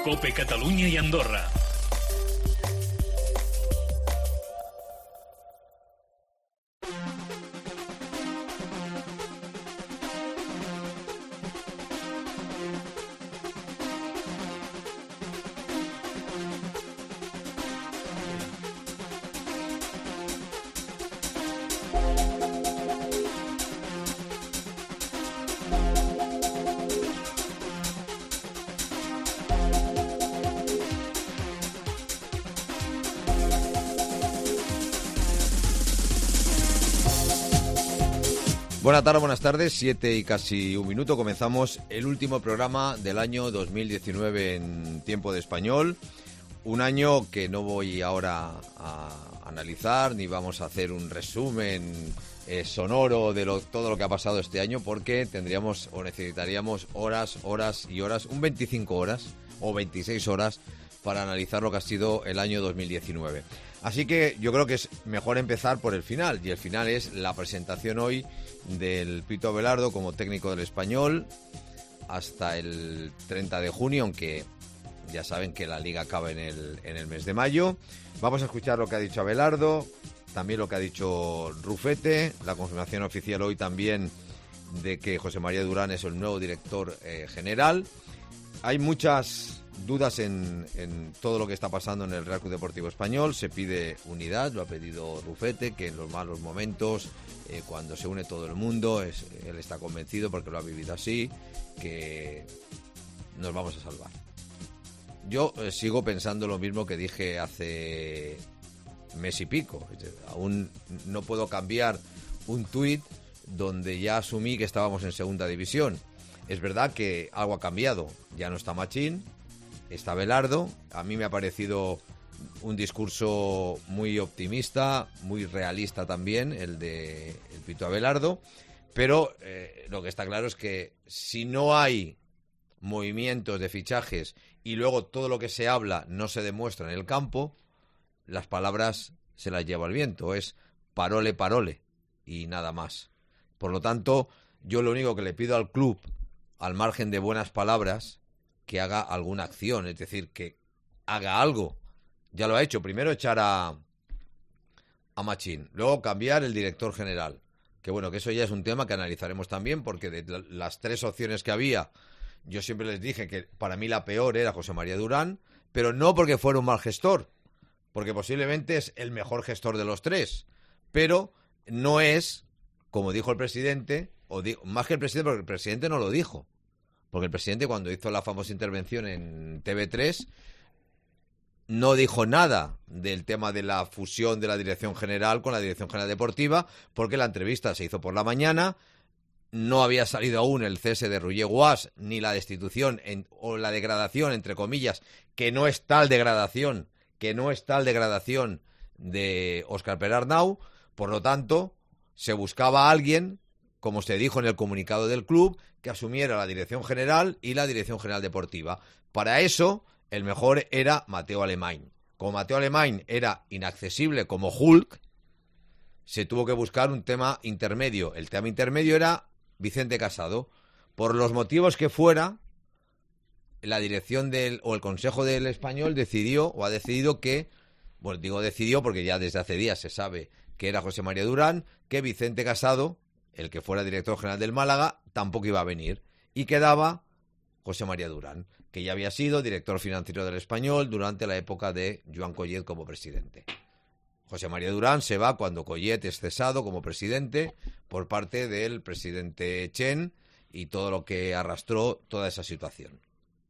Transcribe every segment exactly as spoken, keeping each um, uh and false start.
COPE Catalunya i Andorra. Buenas tardes, buenas tardes, siete y casi un minuto. Comenzamos el último programa del año dos mil diecinueve en tiempo de español. Un año que no voy ahora a analizar, ni vamos a hacer un resumen eh, sonoro de lo, todo lo que ha pasado este año, porque tendríamos o necesitaríamos horas, horas y horas, un veinticinco horas o veintiséis horas para analizar lo que ha sido el año dos mil diecinueve. Así que yo creo que es mejor empezar por el final, y el final es la presentación hoy del Pito Abelardo como técnico del Español hasta el treinta de junio, aunque ya saben que la liga acaba en el, en el mes de mayo. Vamos a escuchar lo que ha dicho Abelardo, también lo que ha dicho Rufete, la confirmación oficial hoy también de que José María Durán es el nuevo director eh, general. Hay muchas dudas en, en todo lo que está pasando en el Real Club Deportivo Español. Se pide unidad, lo ha pedido Rufete, que en los malos momentos, eh, cuando se une todo el mundo, es, él está convencido, porque lo ha vivido así, que nos vamos a salvar. Yo eh, sigo pensando lo mismo que dije hace mes y pico. Aún no puedo cambiar un tuit donde ya asumí que estábamos en segunda división. Es verdad que algo ha cambiado. Ya no está Machín, está Abelardo. A mí me ha parecido un discurso muy optimista, muy realista también, el de el Pito Abelardo. Pero eh, lo que está claro es que si no hay movimientos de fichajes y luego todo lo que se habla no se demuestra en el campo, las palabras se las lleva el viento. Es parole, parole y nada más. Por lo tanto, yo lo único que le pido al club, al margen de buenas palabras, que haga alguna acción, es decir, que haga algo. Ya lo ha hecho. Primero echar a, a Machín, luego cambiar el director general. Que bueno, que eso ya es un tema que analizaremos también, porque de las tres opciones que había, yo siempre les dije que para mí la peor era José María Durán, pero no porque fuera un mal gestor, porque posiblemente es el mejor gestor de los tres, pero no es, como dijo el presidente, o digo, más que el presidente, porque el presidente no lo dijo. Porque el presidente, cuando hizo la famosa intervención en T V tres, no dijo nada del tema de la fusión de la Dirección General con la Dirección General Deportiva, porque la entrevista se hizo por la mañana, no había salido aún el cese de Roger Guas, ni la destitución en, o la degradación, entre comillas, que no es tal degradación, que no es tal degradación de Óscar Pere Arnau. Por lo tanto, se buscaba a alguien, como se dijo en el comunicado del club, que asumiera la Dirección General y la Dirección General Deportiva. Para eso, el mejor era Mateo Alemany. Como Mateo Alemany era inaccesible como Hulk, se tuvo que buscar un tema intermedio. El tema intermedio era Vicente Casado. Por los motivos que fuera, la dirección del o el Consejo del Español decidió o ha decidido que, bueno, digo decidió porque ya desde hace días se sabe que era José María Durán, que Vicente Casado, el que fuera director general del Málaga, tampoco iba a venir. Y quedaba José María Durán, que ya había sido director financiero del Español durante la época de Joan Collet como presidente. José María Durán se va cuando Collet es cesado como presidente por parte del presidente Chen y todo lo que arrastró toda esa situación.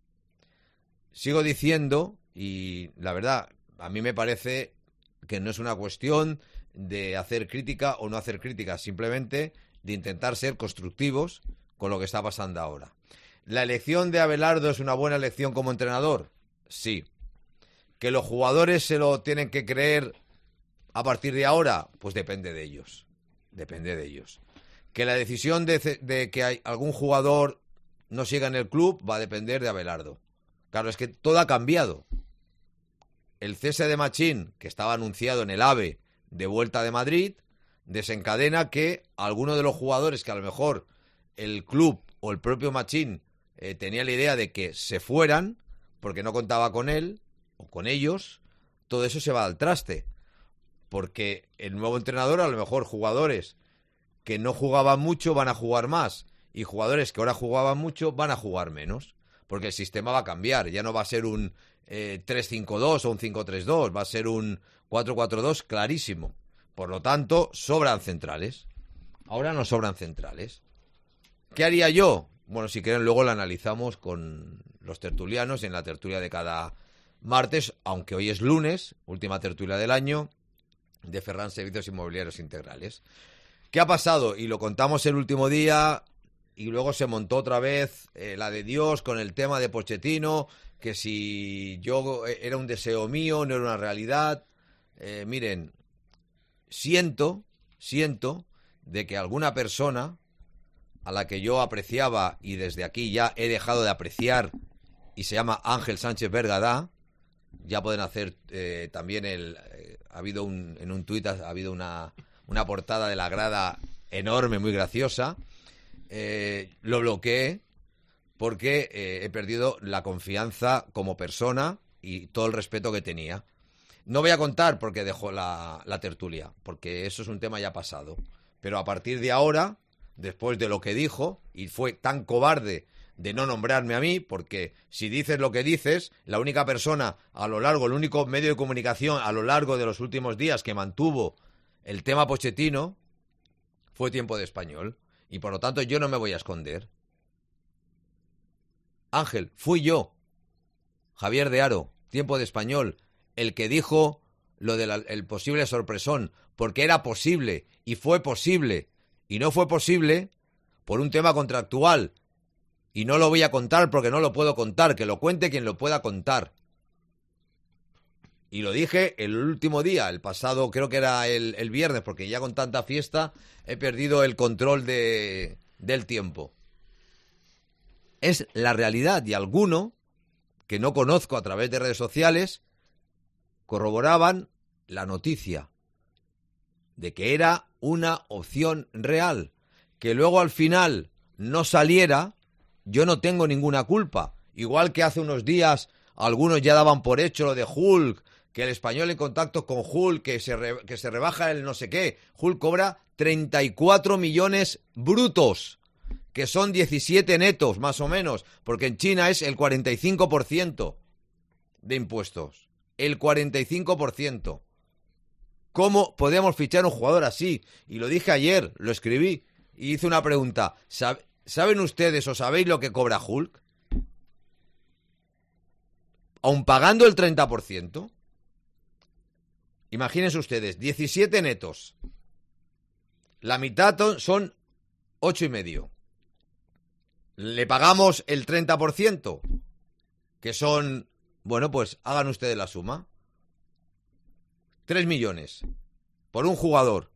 Sigo diciendo, y la verdad, a mí me parece que no es una cuestión de hacer crítica o no hacer crítica, simplemente de intentar ser constructivos con lo que está pasando ahora. ¿La elección de Abelardo es una buena elección como entrenador? Sí. ¿Que los jugadores se lo tienen que creer a partir de ahora? Pues depende de ellos. Depende de ellos. ¿Que la decisión de, de que hay algún jugador no siga en el club va a depender de Abelardo? Claro, es que todo ha cambiado. El cese de Machín, que estaba anunciado en el AVE de vuelta de Madrid, desencadena que algunos de los jugadores que a lo mejor el club o el propio Machín eh, tenía la idea de que se fueran, porque no contaba con él o con ellos, todo eso se va al traste. Porque el nuevo entrenador, a lo mejor jugadores que no jugaban mucho van a jugar más, y jugadores que ahora jugaban mucho van a jugar menos, porque el sistema va a cambiar. Ya no va a ser un eh, tres cinco dos o un cinco tres dos, va a ser un cuatro cuatro dos clarísimo. Por lo tanto, sobran centrales. Ahora no sobran centrales. ¿Qué haría yo? Bueno, si quieren luego lo analizamos con los tertulianos en la tertulia de cada martes, aunque hoy es lunes, última tertulia del año, de Ferran Servicios Inmobiliarios Integrales. ¿Qué ha pasado? Y lo contamos el último día, y luego se montó otra vez eh, la de Dios con el tema de Pochettino, que si yo era un deseo mío, no era una realidad. Eh, miren, siento, siento de que alguna persona a la que yo apreciaba y desde aquí ya he dejado de apreciar, y se llama Ángel Sánchez Bergadá, ya pueden hacer eh, también el... Eh, ha habido un, en un tuit ha habido una, una portada de la grada enorme, muy graciosa. Eh, lo bloqueé porque eh, he perdido la confianza como persona y todo el respeto que tenía. No voy a contar porque dejó la, la tertulia, porque eso es un tema ya pasado. Pero a partir de ahora, después de lo que dijo, y fue tan cobarde de no nombrarme a mí, porque si dices lo que dices, la única persona a lo largo, el único medio de comunicación a lo largo de los últimos días que mantuvo el tema Pochettino fue Tiempo de Español. Y por lo tanto yo no me voy a esconder. Ángel, fui yo, Javier de Haro, Tiempo de Español, el que dijo lo del posible sorpresón, porque era posible y fue posible, y no fue posible por un tema contractual. Y no lo voy a contar porque no lo puedo contar, que lo cuente quien lo pueda contar. Y lo dije el último día, el pasado, creo que era el, el viernes, porque ya con tanta fiesta he perdido el control de, del tiempo. Es la realidad, y alguno que no conozco a través de redes sociales corroboraban la noticia de que era una opción real. Que luego al final no saliera, yo no tengo ninguna culpa. Igual que hace unos días algunos ya daban por hecho lo de Hulk, que el Español en contacto con Hulk, que se, re, que se rebaja el no sé qué. Hulk cobra treinta y cuatro millones brutos, que son diecisiete netos, más o menos, porque en China es el cuarenta y cinco por ciento de impuestos. El cuarenta y cinco por ciento. ¿Cómo podemos fichar un jugador así? Y lo dije ayer, lo escribí, y hice una pregunta. ¿Saben ustedes o sabéis lo que cobra Hulk? Aun pagando el treinta por ciento. Imagínense ustedes, diecisiete netos. La mitad son ocho y medio. Le pagamos el treinta por ciento, que son, bueno, pues hagan ustedes la suma. Tres millones por un jugador.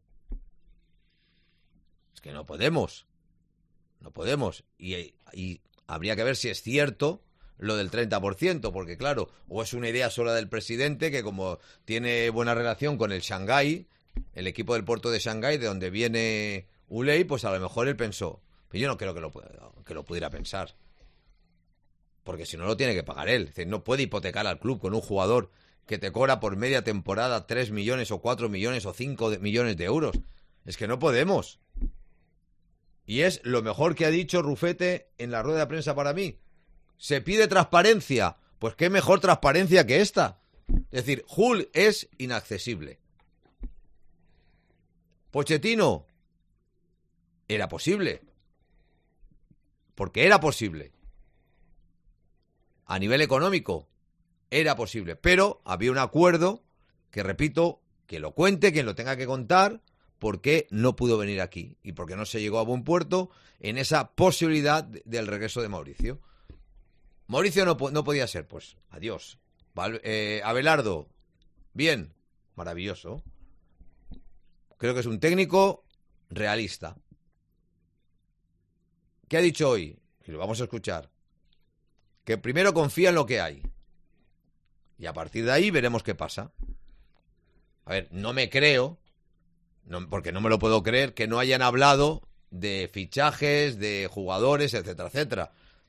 Es que no podemos. No podemos. Y, y habría que ver si es cierto lo del treinta por ciento, porque claro, o es una idea sola del presidente, que como tiene buena relación con el Shanghái, el equipo del puerto de Shanghái, de donde viene Uley, pues a lo mejor él pensó. Pero yo no creo que lo, que lo pudiera pensar. Porque si no lo tiene que pagar él. Es decir, no puede hipotecar al club con un jugador que te cobra por media temporada tres millones o cuatro millones o cinco millones de euros. Es que no podemos. Y es lo mejor que ha dicho Rufete en la rueda de prensa para mí. Se pide transparencia. Pues qué mejor transparencia que esta. Es decir, Hulk es inaccesible. Pochettino era posible. Porque era posible. A nivel económico era posible. Pero había un acuerdo que, repito, que lo cuente quien lo tenga que contar, porque no pudo venir aquí y porque no se llegó a buen puerto en esa posibilidad del regreso de Mauricio. Mauricio no, no podía ser, pues adiós. Val, eh, Abelardo, bien, maravilloso. Creo que es un técnico realista. ¿Qué ha dicho hoy? Y lo vamos a escuchar. Que primero confía en lo que hay. Y a partir de ahí veremos qué pasa. A ver, no me creo, no, porque no me lo puedo creer, que no hayan hablado de fichajes, de jugadores, etcétera, etcétera.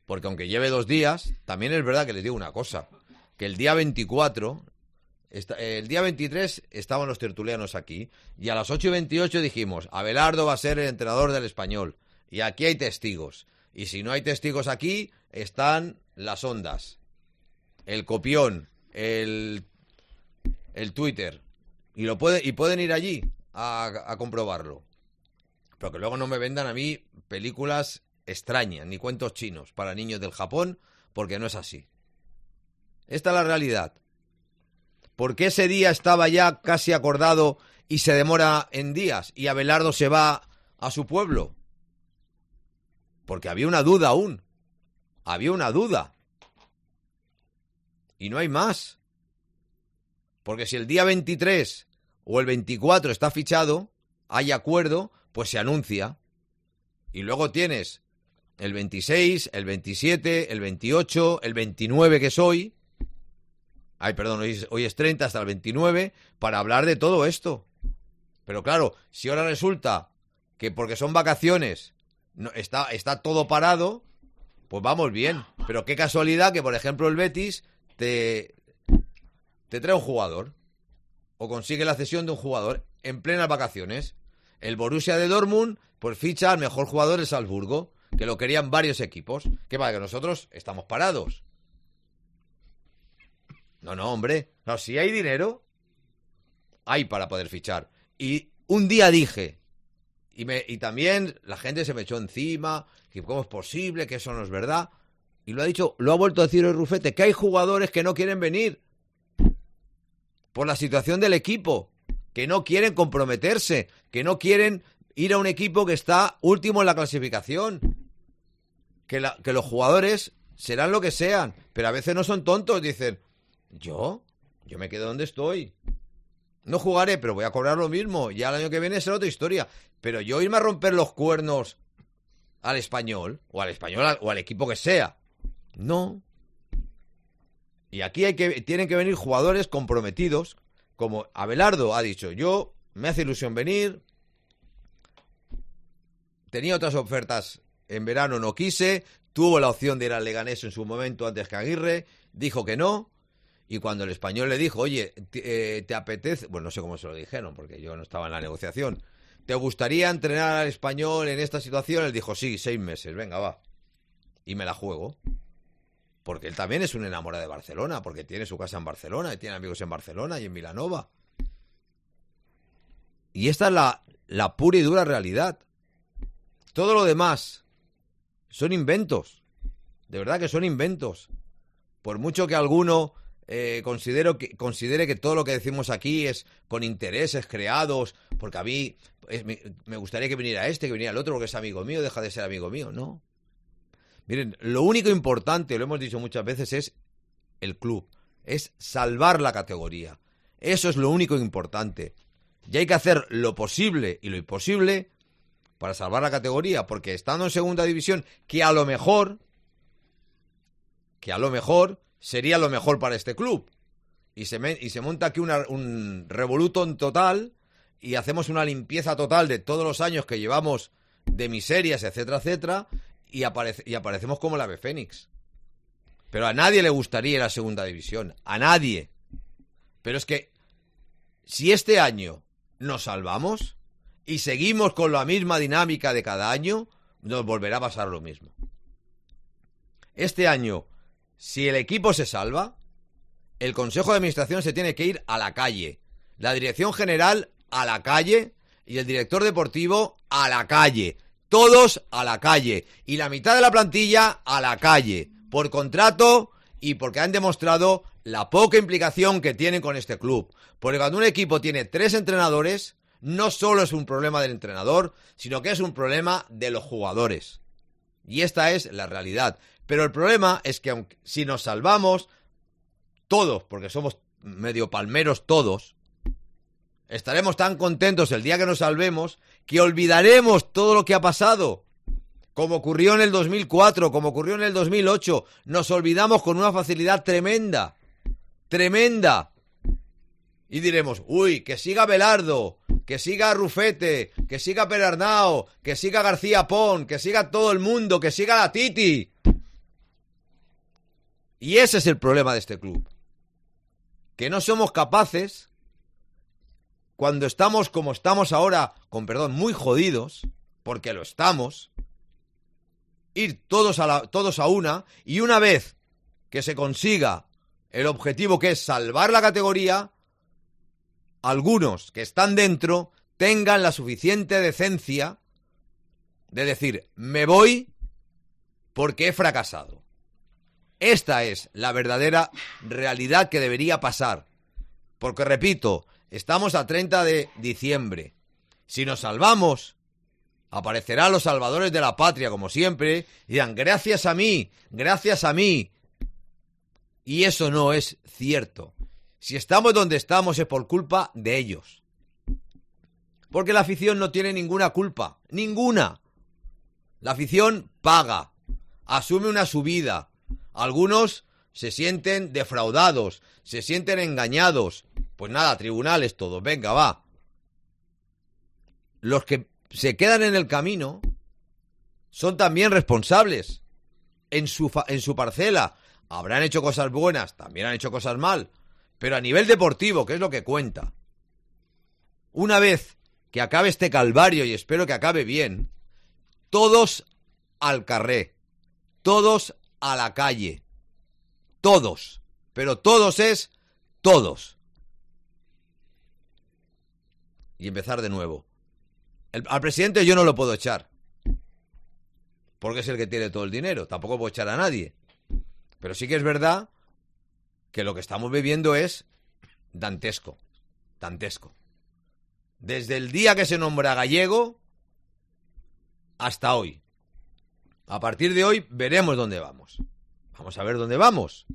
Porque aunque lleve dos días, también es verdad que les digo una cosa, que el día veinticuatro, el día veintitrés estaban los tertulianos aquí, y a las ocho y veintiocho dijimos, Abelardo va a ser el entrenador del Español, y aquí hay testigos, y si no hay testigos aquí, están las ondas, el copión, el, el Twitter, y, lo puede, y pueden ir allí a, a comprobarlo. Pero que luego no me vendan a mí películas extrañas, ni cuentos chinos para niños del Japón, porque no es así. Esta es la realidad. ¿Por qué ese día estaba ya casi acordado y se demora en días y Abelardo se va a su pueblo? Porque había una duda aún. Había una duda. Y no hay más. Porque si el día veintitrés o el veinticuatro está fichado, hay acuerdo, pues se anuncia. Y luego tienes el veintiséis, el veintisiete, el veintiocho, el veintinueve que es hoy. Ay, perdón, hoy es, hoy es treinta, hasta el veintinueve, para hablar de todo esto. Pero claro, si ahora resulta que porque son vacaciones no, está, está todo parado, pues vamos bien. Pero qué casualidad que, por ejemplo, el Betis te, te trae un jugador o consigue la cesión de un jugador en plenas vacaciones. El Borussia de Dortmund pues ficha al mejor jugador del Salzburgo, que lo querían varios equipos. ¿Qué pasa? Que nosotros estamos parados. No, no, hombre. No, si hay dinero, hay para poder fichar. Y un día dije, y, me, y también la gente se me echó encima, que cómo es posible, que eso no es verdad. Y lo ha dicho, lo ha vuelto a decir el Rufete, que hay jugadores que no quieren venir por la situación del equipo, que no quieren comprometerse, que no quieren ir a un equipo que está último en la clasificación. Que, la, que los jugadores serán lo que sean, pero a veces no son tontos, dicen, ¿yo? Yo me quedo donde estoy. No jugaré, pero voy a cobrar lo mismo. Ya el año que viene será otra historia. Pero yo irme a romper los cuernos al Español, o al Español, o al equipo que sea. No. Y aquí hay que, tienen que venir jugadores comprometidos, como Abelardo ha dicho, yo me hace ilusión venir. Tenía otras ofertas en verano, no quise. Tuvo la opción de ir al Leganés en su momento antes que Aguirre. Dijo que no. Y cuando el Español le dijo, oye, ¿te, eh, ¿te apetece? Bueno, no sé cómo se lo dijeron, porque yo no estaba en la negociación. ¿Te gustaría entrenar al Español en esta situación? Él dijo, sí, seis meses, venga, va. Y me la juego. Porque él también es un enamorado de Barcelona, porque tiene su casa en Barcelona, y tiene amigos en Barcelona y en Vilanova. Y esta es la, la pura y dura realidad. Todo lo demás son inventos. De verdad que son inventos. Por mucho que alguno eh, considero que, considere que todo lo que decimos aquí es con intereses creados, porque a mí es, me, me gustaría que viniera este, que viniera el otro, porque es amigo mío, deja de ser amigo mío. No. Miren, lo único importante, lo hemos dicho muchas veces, es el club. Es salvar la categoría. Eso es lo único importante. Y hay que hacer lo posible y lo imposible para salvar la categoría, porque estando en segunda división, que a lo mejor, que a lo mejor sería lo mejor para este club. Y se, me, y se monta aquí una, un revolutum total y hacemos una limpieza total de todos los años que llevamos de miserias, etcétera, etcétera, y, aparece, y aparecemos como el ave fénix. Pero a nadie le gustaría la segunda división, a nadie. Pero es que si este año nos salvamos y seguimos con la misma dinámica de cada año, nos volverá a pasar lo mismo. Este año, si el equipo se salva, el Consejo de Administración se tiene que ir a la calle, la Dirección General a la calle y el director deportivo a la calle. Todos a la calle. Y la mitad de la plantilla a la calle. Por contrato y porque han demostrado la poca implicación que tienen con este club. Porque cuando un equipo tiene tres entrenadores, no solo es un problema del entrenador, sino que es un problema de los jugadores. Y esta es la realidad. Pero el problema es que aunque, si nos salvamos, todos, porque somos medio palmeros todos, estaremos tan contentos el día que nos salvemos que olvidaremos todo lo que ha pasado. Como ocurrió en el dos mil cuatro, como ocurrió en el dos mil ocho. Nos olvidamos con una facilidad tremenda. Tremenda. Y diremos, uy, que siga Abelardo, que siga Rufete, que siga Perarnau, que siga García Pons, que siga todo el mundo, que siga la Titi. Y ese es el problema de este club. Que no somos capaces, cuando estamos como estamos ahora, con perdón, muy jodidos, porque lo estamos, ir todos a, la, todos a una, y una vez que se consiga el objetivo, que es salvar la categoría, algunos que están dentro tengan la suficiente decencia de decir, me voy porque he fracasado. Esta es la verdadera realidad que debería pasar. Porque, repito, estamos a treinta de diciembre. Si nos salvamos, aparecerán los salvadores de la patria, como siempre, y dirán, gracias a mí, gracias a mí. Y eso no es cierto. Si estamos donde estamos es por culpa de ellos. Porque la afición no tiene ninguna culpa. Ninguna. La afición paga. Asume una subida. Algunos se sienten defraudados, se sienten engañados. Pues nada, tribunales todos, venga, va. Los que se quedan en el camino son también responsables en su, fa- en su parcela. Habrán hecho cosas buenas, también han hecho cosas mal, pero a nivel deportivo, que es lo que cuenta. Una vez que acabe este calvario, y espero que acabe bien, todos al carré, todos a la calle, todos, pero todos es todos. Y empezar de nuevo. El, al presidente yo no lo puedo echar, porque es el que tiene todo el dinero, tampoco puedo echar a nadie. Pero sí que es verdad que lo que estamos viviendo es dantesco, dantesco. Desde el día que se nombra Gallego hasta hoy. A partir de hoy veremos dónde vamos. Vamos a ver dónde vamos.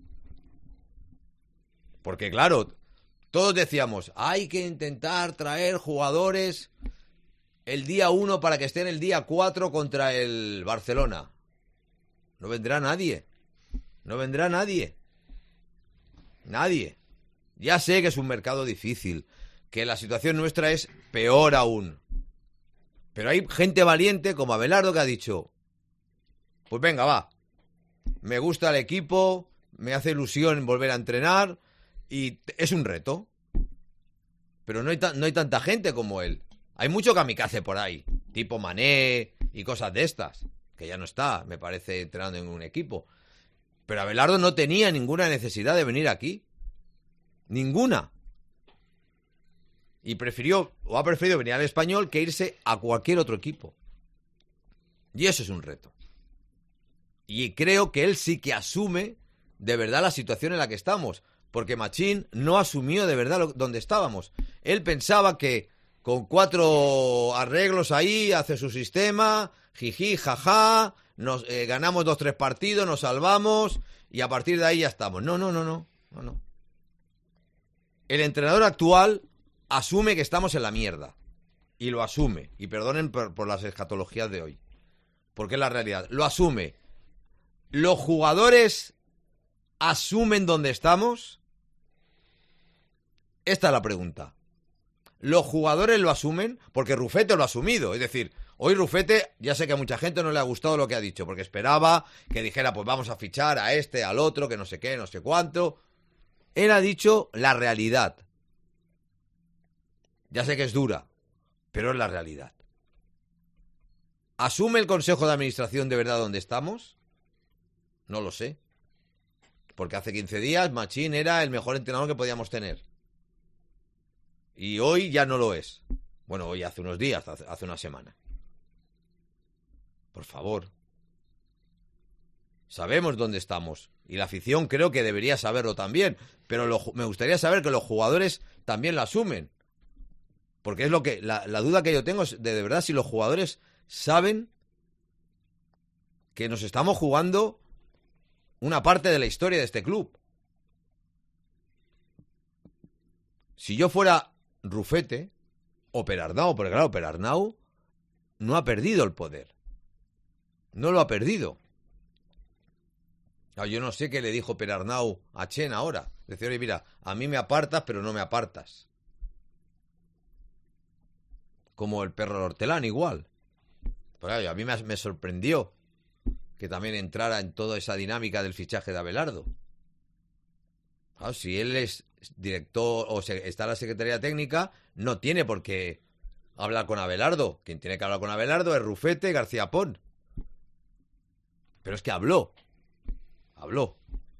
Porque claro, todos decíamos, hay que intentar traer jugadores el día uno para que estén el día cuatro contra el Barcelona. No vendrá nadie. No vendrá nadie. Nadie. Ya sé que es un mercado difícil, que la situación nuestra es peor aún. Pero hay gente valiente como Abelardo que ha dicho, pues venga, va. Me gusta el equipo, me hace ilusión volver a entrenar y es un reto. Pero no hay, ta- no hay tanta gente como él. Hay mucho kamikaze por ahí, tipo Mané y cosas de estas, que ya no está, me parece, entrenando en un equipo. Pero Abelardo no tenía ninguna necesidad de venir aquí. Ninguna. Y prefirió, o ha preferido venir al Español que irse a cualquier otro equipo. Y eso es un reto. Y creo que él sí que asume de verdad la situación en la que estamos. Porque Machín no asumió de verdad lo, donde estábamos. Él pensaba que con cuatro arreglos ahí, hace su sistema, jiji, jaja, nos eh, ganamos dos, tres partidos, nos salvamos y a partir de ahí ya estamos. No, no, no, no, no, no. El entrenador actual asume que estamos en la mierda. Y lo asume. Y perdonen por, por las escatologías de hoy. Porque es la realidad. Lo asume. ¿Los jugadores asumen dónde estamos? Esta es la pregunta. ¿Los jugadores lo asumen? Porque Rufete lo ha asumido. Es decir, hoy Rufete, ya sé que a mucha gente no le ha gustado lo que ha dicho, porque esperaba que dijera, pues vamos a fichar a este, al otro, que no sé qué, no sé cuánto. Él ha dicho la realidad. Ya sé que es dura, pero es la realidad. ¿Asume el Consejo de Administración de verdad dónde estamos? No lo sé. Porque hace quince días Machín era el mejor entrenador que podíamos tener. Y hoy ya no lo es. Bueno, hoy hace unos días, hace, hace una semana. Por favor. Sabemos dónde estamos. Y la afición creo que debería saberlo también. Pero lo, me gustaría saber que los jugadores también lo asumen. Porque es lo que la, la duda que yo tengo es de, de verdad si los jugadores saben que nos estamos jugando una parte de la historia de este club. Si yo fuera Rufete o Perarnau, porque claro, Perarnau no ha perdido el poder. No lo ha perdido. Claro, yo no sé qué le dijo Perarnau a Chen ahora. Decía, oye, mira, a mí me apartas, pero no me apartas. Como el perro hortelano, igual. Pero claro, a mí me, me sorprendió que también entrara en toda esa dinámica del fichaje de Abelardo. Ah, si él es director o se, está en la Secretaría Técnica, no tiene por qué hablar con Abelardo. Quien tiene que hablar con Abelardo es Rufete García Pons. Pero es que habló. Habló.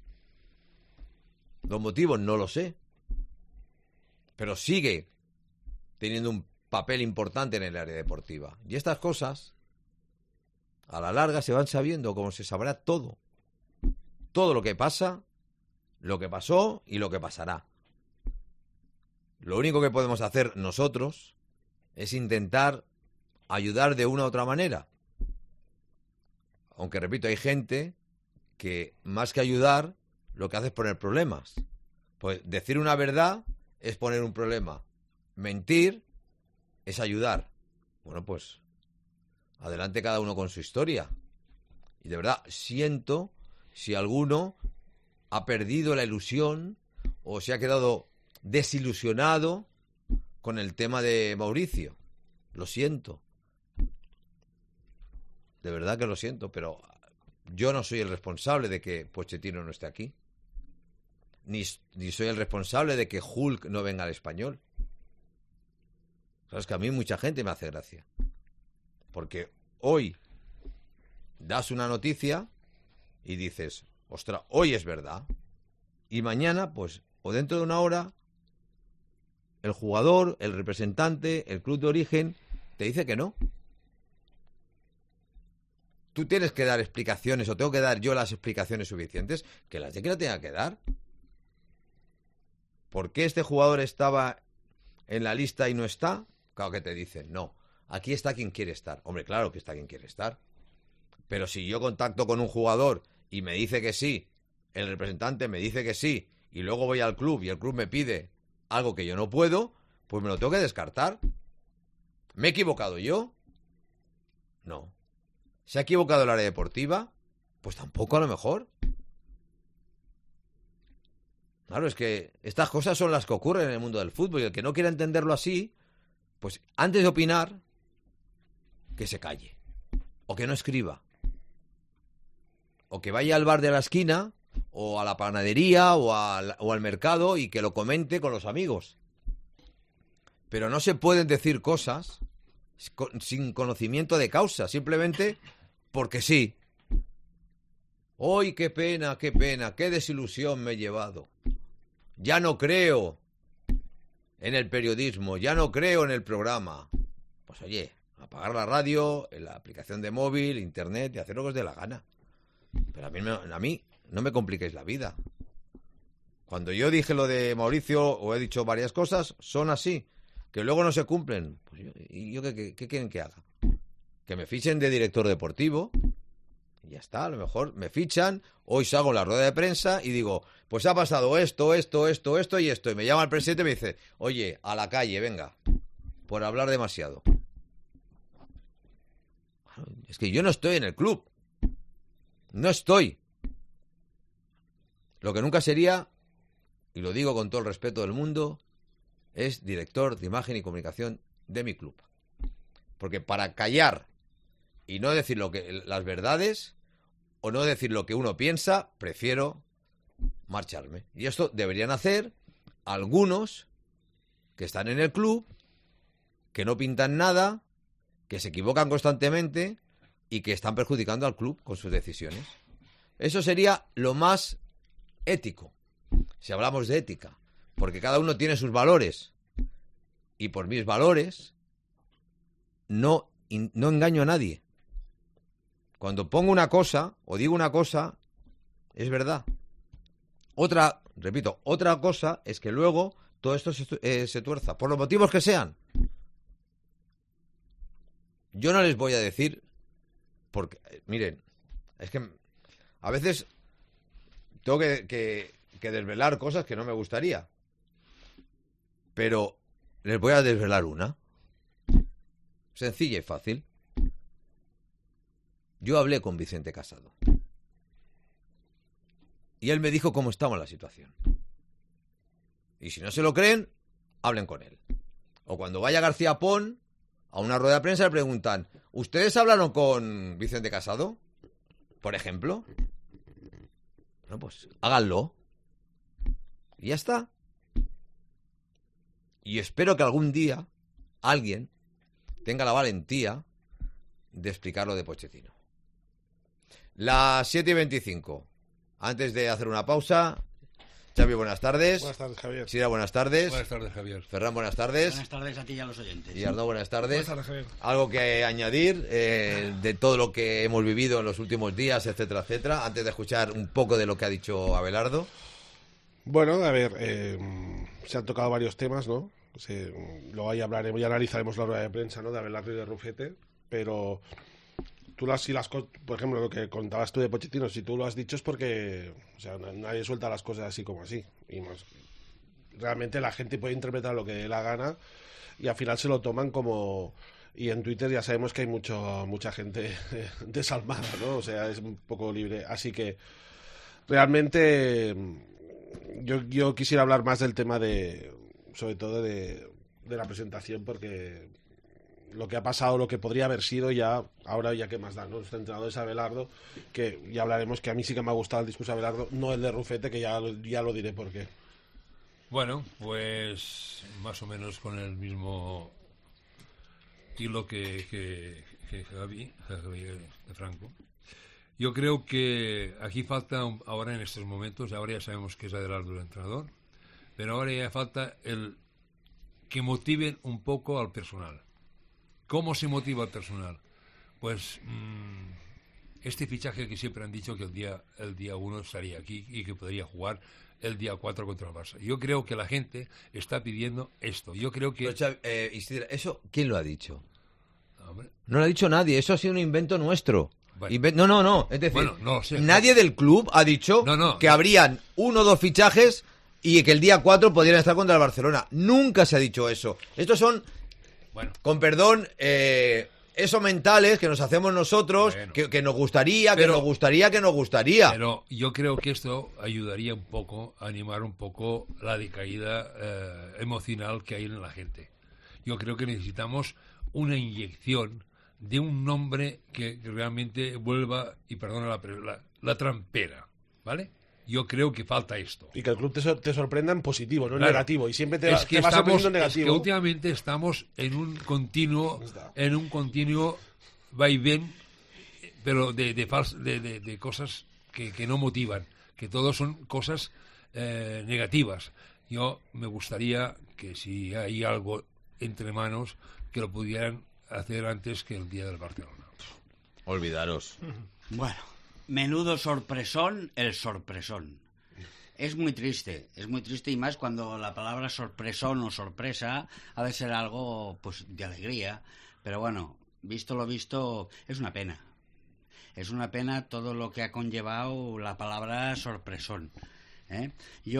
Los motivos no lo sé. Pero sigue teniendo un papel importante en el área deportiva. Y estas cosas, a la larga, se van sabiendo, como se sabrá todo. Todo lo que pasa, lo que pasó y lo que pasará. Lo único que podemos hacer nosotros es intentar ayudar de una u otra manera. Aunque, repito, hay gente que más que ayudar, lo que hace es poner problemas. Pues decir una verdad es poner un problema. Mentir es ayudar. Bueno, pues adelante cada uno con su historia. Y de verdad, siento si alguno ha perdido la ilusión o se ha quedado desilusionado con el tema de Mauricio. Lo siento. De verdad que lo siento, pero yo no soy el responsable de que Pochettino no esté aquí. Ni, ni soy el responsable de que Hulk no venga al Español. Sabes que a mí mucha gente me hace gracia. Porque hoy das una noticia y dices, ostras, hoy es verdad. Y mañana, pues, o dentro de una hora, el jugador, el representante, el club de origen, te dice que no. Tú tienes que dar explicaciones, o tengo que dar yo las explicaciones suficientes, que las de que la tenga que dar. ¿Por qué este jugador estaba en la lista y no está? Claro que te dicen, no, aquí está quien quiere estar. Hombre, claro que está quien quiere estar. Pero si yo contacto con un jugador y me dice que sí, el representante me dice que sí, y luego voy al club y el club me pide algo que yo no puedo, pues me lo tengo que descartar. ¿Me he equivocado yo? No. ¿Se ha equivocado el área deportiva? Pues tampoco, a lo mejor. Claro, es que estas cosas son las que ocurren en el mundo del fútbol, y el que no quiera entenderlo así, pues antes de opinar, que se calle. O que no escriba. O que vaya al bar de la esquina, o a la panadería, o al, o al mercado, y que lo comente con los amigos. Pero no se pueden decir cosas sin conocimiento de causa, simplemente porque sí. ¡Ay, qué pena, qué pena, qué desilusión me he llevado! Ya no creo en el periodismo, ya no creo en el programa. Pues oye, apagar la radio, en la aplicación de móvil, internet, y hacer lo que os dé la gana. Pero a mí, a mí no me compliquéis la vida. Cuando yo dije lo de Mauricio, o he dicho varias cosas, son así. Que luego no se cumplen. Pues yo, ¿y yo qué, qué, qué quieren que haga? Que me fichen de director deportivo. Y ya está, a lo mejor me fichan, hoy salgo en la rueda de prensa y digo, pues ha pasado esto, esto, esto, esto y esto. Y me llama el presidente y me dice, oye, a la calle, venga, por hablar demasiado. Es que yo no estoy en el club. No estoy. Lo que nunca sería, y lo digo con todo el respeto del mundo, es director de imagen y comunicación de mi club. Porque para callar y no decir lo que las verdades o no decir lo que uno piensa, prefiero marcharme. Y esto deberían hacer algunos que están en el club, que no pintan nada, que se equivocan constantemente y que están perjudicando al club con sus decisiones. Eso sería lo más ético, si hablamos de ética, porque cada uno tiene sus valores y por mis valores no, no engaño a nadie. Cuando pongo una cosa o digo una cosa, es verdad. Otra, repito, otra cosa es que luego todo esto se, eh, se tuerza, por los motivos que sean. Yo no les voy a decir, porque, miren, es que a veces tengo que, que, que desvelar cosas que no me gustaría. Pero les voy a desvelar una. Sencilla y fácil. Yo hablé con Vicente Casado. Y él me dijo cómo estaba la situación. Y si no se lo creen, hablen con él. O cuando vaya García Pons a una rueda de prensa le preguntan, ¿ustedes hablaron con Vicente Casado? Por ejemplo. Bueno, pues háganlo. Y ya está. Y espero que algún día alguien tenga la valentía de explicar lo de Pochettino. Las siete y veinticinco. Antes de hacer una pausa, Xavi, buenas tardes. Buenas tardes, Javier. Sira, buenas tardes. Buenas tardes, Javier. Ferran, buenas tardes. Buenas tardes a ti y a los oyentes. Y Arnaud, buenas tardes. Buenas tardes, Javier. ¿Algo que añadir eh, de todo lo que hemos vivido en los últimos días, etcétera, etcétera? Antes de escuchar un poco de lo que ha dicho Abelardo. Bueno, a ver, eh, se han tocado varios temas, ¿no? Se, luego ahí hablaremos y analizaremos la rueda de prensa, ¿no? De Abelardo y de Rufete, pero tú las, si las por ejemplo, lo que contabas tú de Pochettino, si tú lo has dicho es porque, o sea, nadie suelta las cosas así como así. Y más, realmente la gente puede interpretar lo que dé la gana y al final se lo toman como... Y en Twitter ya sabemos que hay mucho, mucha gente desalmada, ¿no? O sea, es un poco libre. Así que realmente yo, yo quisiera hablar más del tema de, sobre todo de, de la presentación, porque lo que ha pasado, lo que podría haber sido, ya ahora ya qué más da, ¿no? Nuestro entrenador es Abelardo, que ya hablaremos, que a mí sí que me ha gustado el discurso de Abelardo, no el de Rufete, que ya, ya lo diré por qué. Bueno, pues más o menos con el mismo hilo que, que, que Javi, Javi de Franco. Yo creo que aquí falta, ahora en estos momentos, ahora ya sabemos que es Abelardo el entrenador, pero ahora ya falta el que motiven un poco al personal. ¿Cómo se motiva al personal? Pues mmm, este fichaje que siempre han dicho que el día el día uno estaría aquí y que podría jugar el día cuatro contra el Barça. Yo creo que la gente está pidiendo esto. Yo creo que... Pero, Xavi, eh, Isidra, ¿eso quién lo ha dicho? Hombre. No lo ha dicho nadie, eso ha sido un invento nuestro. Bueno. Inven- no, no, no, es decir, Bueno, no sé. nadie del club ha dicho No, no, que no. habrían uno o dos fichajes y que el día cuatro podrían estar contra el Barcelona. Nunca se ha dicho eso. Estos son... Bueno, Con perdón, eh, esos mentales que nos hacemos nosotros, Bueno. que, que nos gustaría, Pero- que nos gustaría, que nos gustaría. pero yo creo que esto ayudaría un poco a animar un poco la decaída eh, emocional que hay en la gente. Yo creo que necesitamos una inyección de un nombre que, que realmente vuelva, y perdona la, la, la trampera, ¿vale? Yo creo que falta esto. Y que el club te, sor- te sorprenda en positivo, no en Claro. negativo. Y siempre te, Es va- que te va estamos, sorprendiendo en es que negativo. últimamente estamos en un continuo, Está. en un continuo vaivén, pero de de, fals- de, de, de cosas que, que no motivan, que todos son cosas eh, negativas. Yo me gustaría que si hay algo entre manos, que lo pudieran hacer antes que el día del Barcelona. Olvidaros. Bueno, menudo sorpresón, el sorpresón. Es muy triste, es muy triste y más cuando la palabra sorpresón o sorpresa ha de ser algo pues de alegría. Pero bueno, visto lo visto, es una pena. Es una pena todo lo que ha conllevado la palabra sorpresón, ¿eh?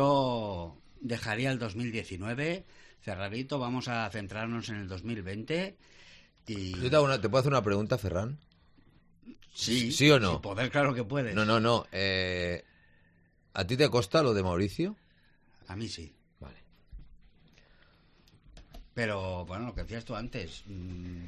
Yo dejaría el dos mil diecinueve cerradito, vamos a centrarnos en el dos mil veinte. Y... Yo te, hago una- ¿te puedo hacer una pregunta, Ferran? Sí, ¿Sí o no? sin poder, claro que puedes. No, no, no. Eh, ¿A ti te consta lo de Mauricio? A mí sí. Vale. Pero, bueno, lo que decías tú antes. mmm,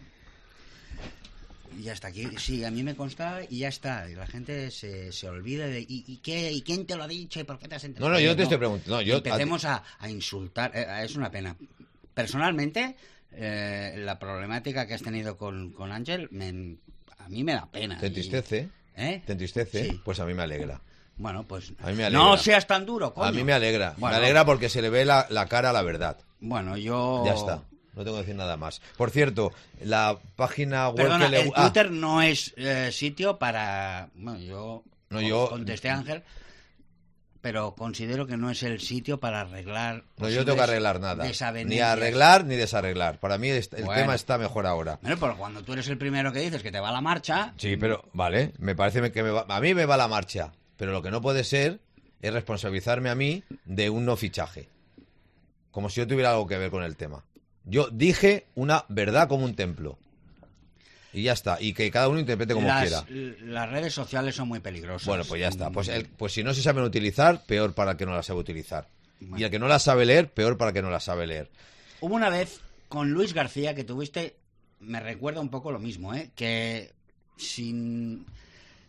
y hasta aquí. Sí, a mí me consta y ya está. Y la gente se, se olvida de. ¿y, y qué? ¿Y quién te lo ha dicho? ¿Y por qué te has enterado? No, no, yo no te estoy preguntando. No, yo- Empecemos a, a insultar. eh, es una pena. Personalmente, eh, la problemática que has tenido con, con Ángel, me- a mí me da pena. ¿Te Y- entristece? ¿Eh? ¿Te entristece? Sí. Pues a mí me alegra. Bueno, pues. A mí me alegra. No seas tan duro, coño. A mí me alegra. Bueno, Me alegra porque se le ve la, la cara a la verdad. Bueno, yo. Ya está. No tengo que decir nada más. Por cierto, la página web Perdona, que le... el ah, Twitter no es eh, sitio para... Bueno, yo, No, yo- contesté a Ángel, pero considero que no es el sitio para arreglar... no, yo no tengo que arreglar nada. Ni desavenencias. arreglar ni desarreglar. Para mí est- el Bueno. tema está mejor ahora. Bueno, pero cuando tú eres el primero que dices que te va a la marcha... Sí, pero vale, me parece que me va- a mí me va la marcha. Pero lo que no puede ser es responsabilizarme a mí de un no fichaje. Como si yo tuviera algo que ver con el tema. Yo dije una verdad como un templo. Y ya está. Y que cada uno interprete como las, quiera. las redes sociales son muy peligrosas. Bueno, pues ya está. Pues, Mm, el- pues si no se saben utilizar, peor para el que no las sabe utilizar. Bueno. Y el que no las sabe leer, peor para el que no las sabe leer. Hubo una vez con Luis García que tuviste... Me recuerda un poco lo mismo, ¿eh? Que sin...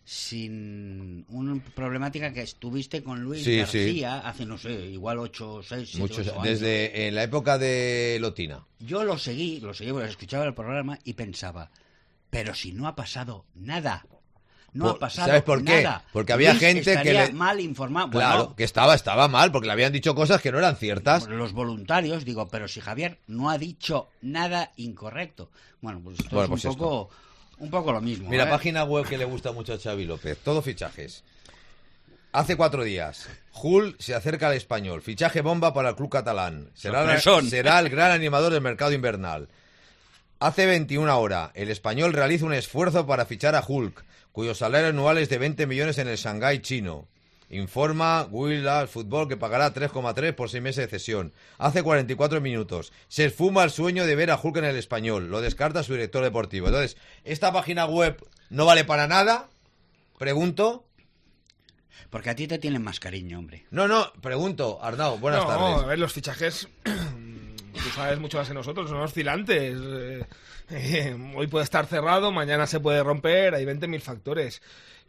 sin una problemática que estuviste con Luis Sí, García hace, no sé, igual ocho, seis, siete, Muchos, ocho años. desde en la época de Lotina. Yo lo seguí, lo seguí porque escuchaba el programa y pensaba, pero si no ha pasado nada. No Por- ha pasado ¿sabes por qué? nada. Porque había Luis gente que estaría le- mal informado. Claro, Bueno, que estaba, estaba mal, porque le habían dicho cosas que no eran ciertas. los voluntarios, digo, pero si Javier no ha dicho nada incorrecto. Bueno, pues esto Bueno, es un, pues esto. poco, un poco lo mismo. Mira, ¿eh? página web que le gusta mucho a Xavi López. Todo fichajes. Hace cuatro días, Hull se acerca al Español. Fichaje bomba para el club catalán. Será, Sorpresón. será el gran animador del mercado invernal. Hace veintiuna horas, el Español realiza un esfuerzo para fichar a Hulk, cuyo salario anual es de veinte millones en el Shanghái chino. Informa Will Fútbol que pagará tres coma tres por seis meses de cesión. Hace cuarenta y cuatro minutos. Se esfuma el sueño de ver a Hulk en el Español. Lo descarta su director deportivo. Entonces, ¿esta página web no vale para nada? Pregunto. Porque a ti te tienen más cariño, hombre. No, no, pregunto. Arnau, buenas no, tardes. a ver, los fichajes, tú sabes mucho más que nosotros, son oscilantes. Eh, eh, hoy puede estar cerrado, mañana se puede romper, hay veinte mil factores.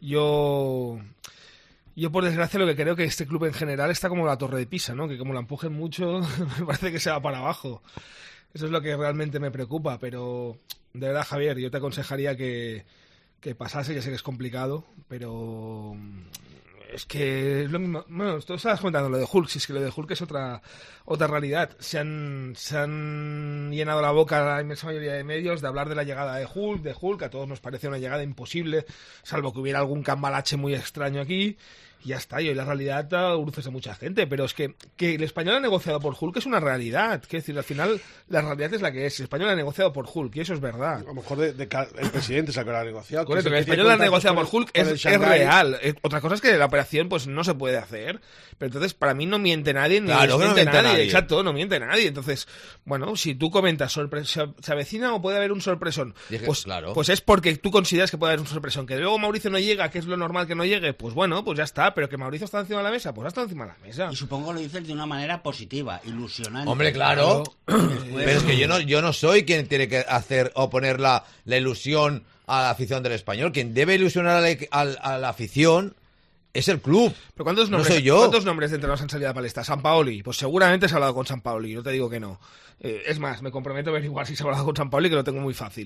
Yo, yo por desgracia lo que creo que este club en general está como la Torre de Pisa, ¿no? Que como la empujen mucho, me parece que se va para abajo. Eso es lo que realmente me preocupa, pero de verdad, Javier, yo te aconsejaría que, que pasase, ya sé que es complicado, pero es que es lo mismo. Bueno, tú estabas comentando lo de Hulk, si es que lo de Hulk es otra otra realidad. Se han, se han llenado la boca la inmensa mayoría de medios de hablar de la llegada de Hulk, de Hulk, a todos nos parece una llegada imposible, salvo que hubiera algún cambalache muy extraño aquí. Y ya está, y hoy la realidad da urces a mucha gente, pero es que, que el español ha negociado por Hulk es una realidad. Quiero decir, al final la realidad es la que es. El español ha negociado por Hulk y eso es verdad. A lo mejor de, de ca- el presidente es el que lo ha negociado. Correcto, que que el es el que español ha tiene negociado por contactos Hulk con es, el es Shanghái. real. Eh, Otra cosa es que la operación pues no se puede hacer. Pero entonces, para mí no miente nadie ni Claro que no miente miente nadie. nadie. Exacto, no miente nadie. Entonces, bueno, si tú comentas sorpre- se, se avecina o puede haber un sorpresón, Dije, pues, claro. pues es porque tú consideras que puede haber un sorpresón. Que luego Mauricio no llega, que es lo normal que no llegue, pues bueno, pues ya está. Pero que Mauricio está encima de la mesa, pues ha estado encima de la mesa. Y supongo lo dices de una manera positiva, ilusionante. Hombre, claro. Después- Pero es que yo no, yo no soy quien tiene que hacer o poner la, la ilusión a la afición del Español. Quien debe ilusionar a la, a- a la afición es el club. ¿Pero cuántos No nombres, soy yo. ¿cuántos nombres de entrenados han salido a la palestra? San Paoli, pues seguramente se ha hablado con San Paoli, no te digo que no. Eh, es más, me comprometo a averiguar si se ha hablado con San Paoli, que lo tengo muy fácil.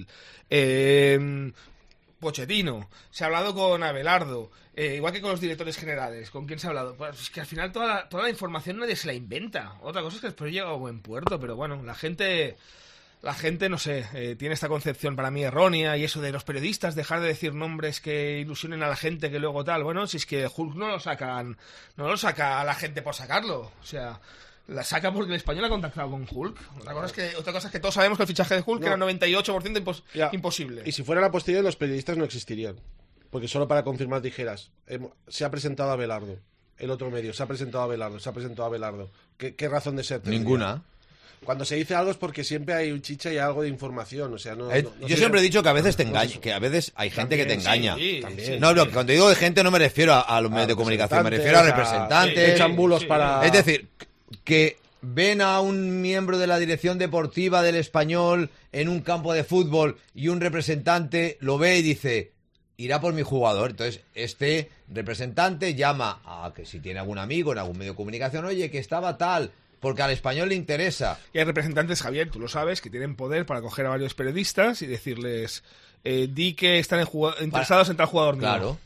Eh, Pochettino, se ha hablado con Abelardo, eh, igual que con los directores generales. ¿Con quién se ha hablado? Pues es que al final toda la, toda la información nadie se la inventa. Otra cosa es que después llega a buen puerto, pero bueno, la gente... La gente, no sé, eh, tiene esta concepción para mí errónea y eso de los periodistas, dejar de decir nombres que ilusionen a la gente que luego tal. Bueno, si es que Hulk no lo sacan, no lo saca a la gente por sacarlo. O sea, la saca porque el español ha contactado con Hulk. Otra cosa es que, otra cosa es que todos sabemos que el fichaje de Hulk No. era noventa y ocho por ciento impos- Ya. imposible. Y si fuera la posterior, los periodistas no existirían. Porque solo para confirmar dijeras, hemo- se ha presentado a Abelardo. El otro medio, se ha presentado a Abelardo, se ha presentado a Abelardo. ¿Qué, qué razón de ser tendría? Ninguna. Cuando se dice algo es porque siempre hay un chicha y algo de información. O sea, no, Eh, no- no yo sé- siempre he dicho que a veces te no engaña, sé. que a veces hay gente que te También, engaña. sí, también. No, lo que cuando digo de gente no me refiero a, a los medios de comunicación, me refiero a representantes. Que echan bulos Sí, para... Es decir, que ven a un miembro de la dirección deportiva del Español en un campo de fútbol y un representante lo ve y dice, irá por mi jugador. Entonces, este representante llama a que si tiene algún amigo en algún medio de comunicación, oye, que estaba tal, porque al Español le interesa. Y hay representantes, Javier, tú lo sabes, que tienen poder para coger a varios periodistas y decirles, eh, di que están en jugado- interesados en tal jugador mío. Claro,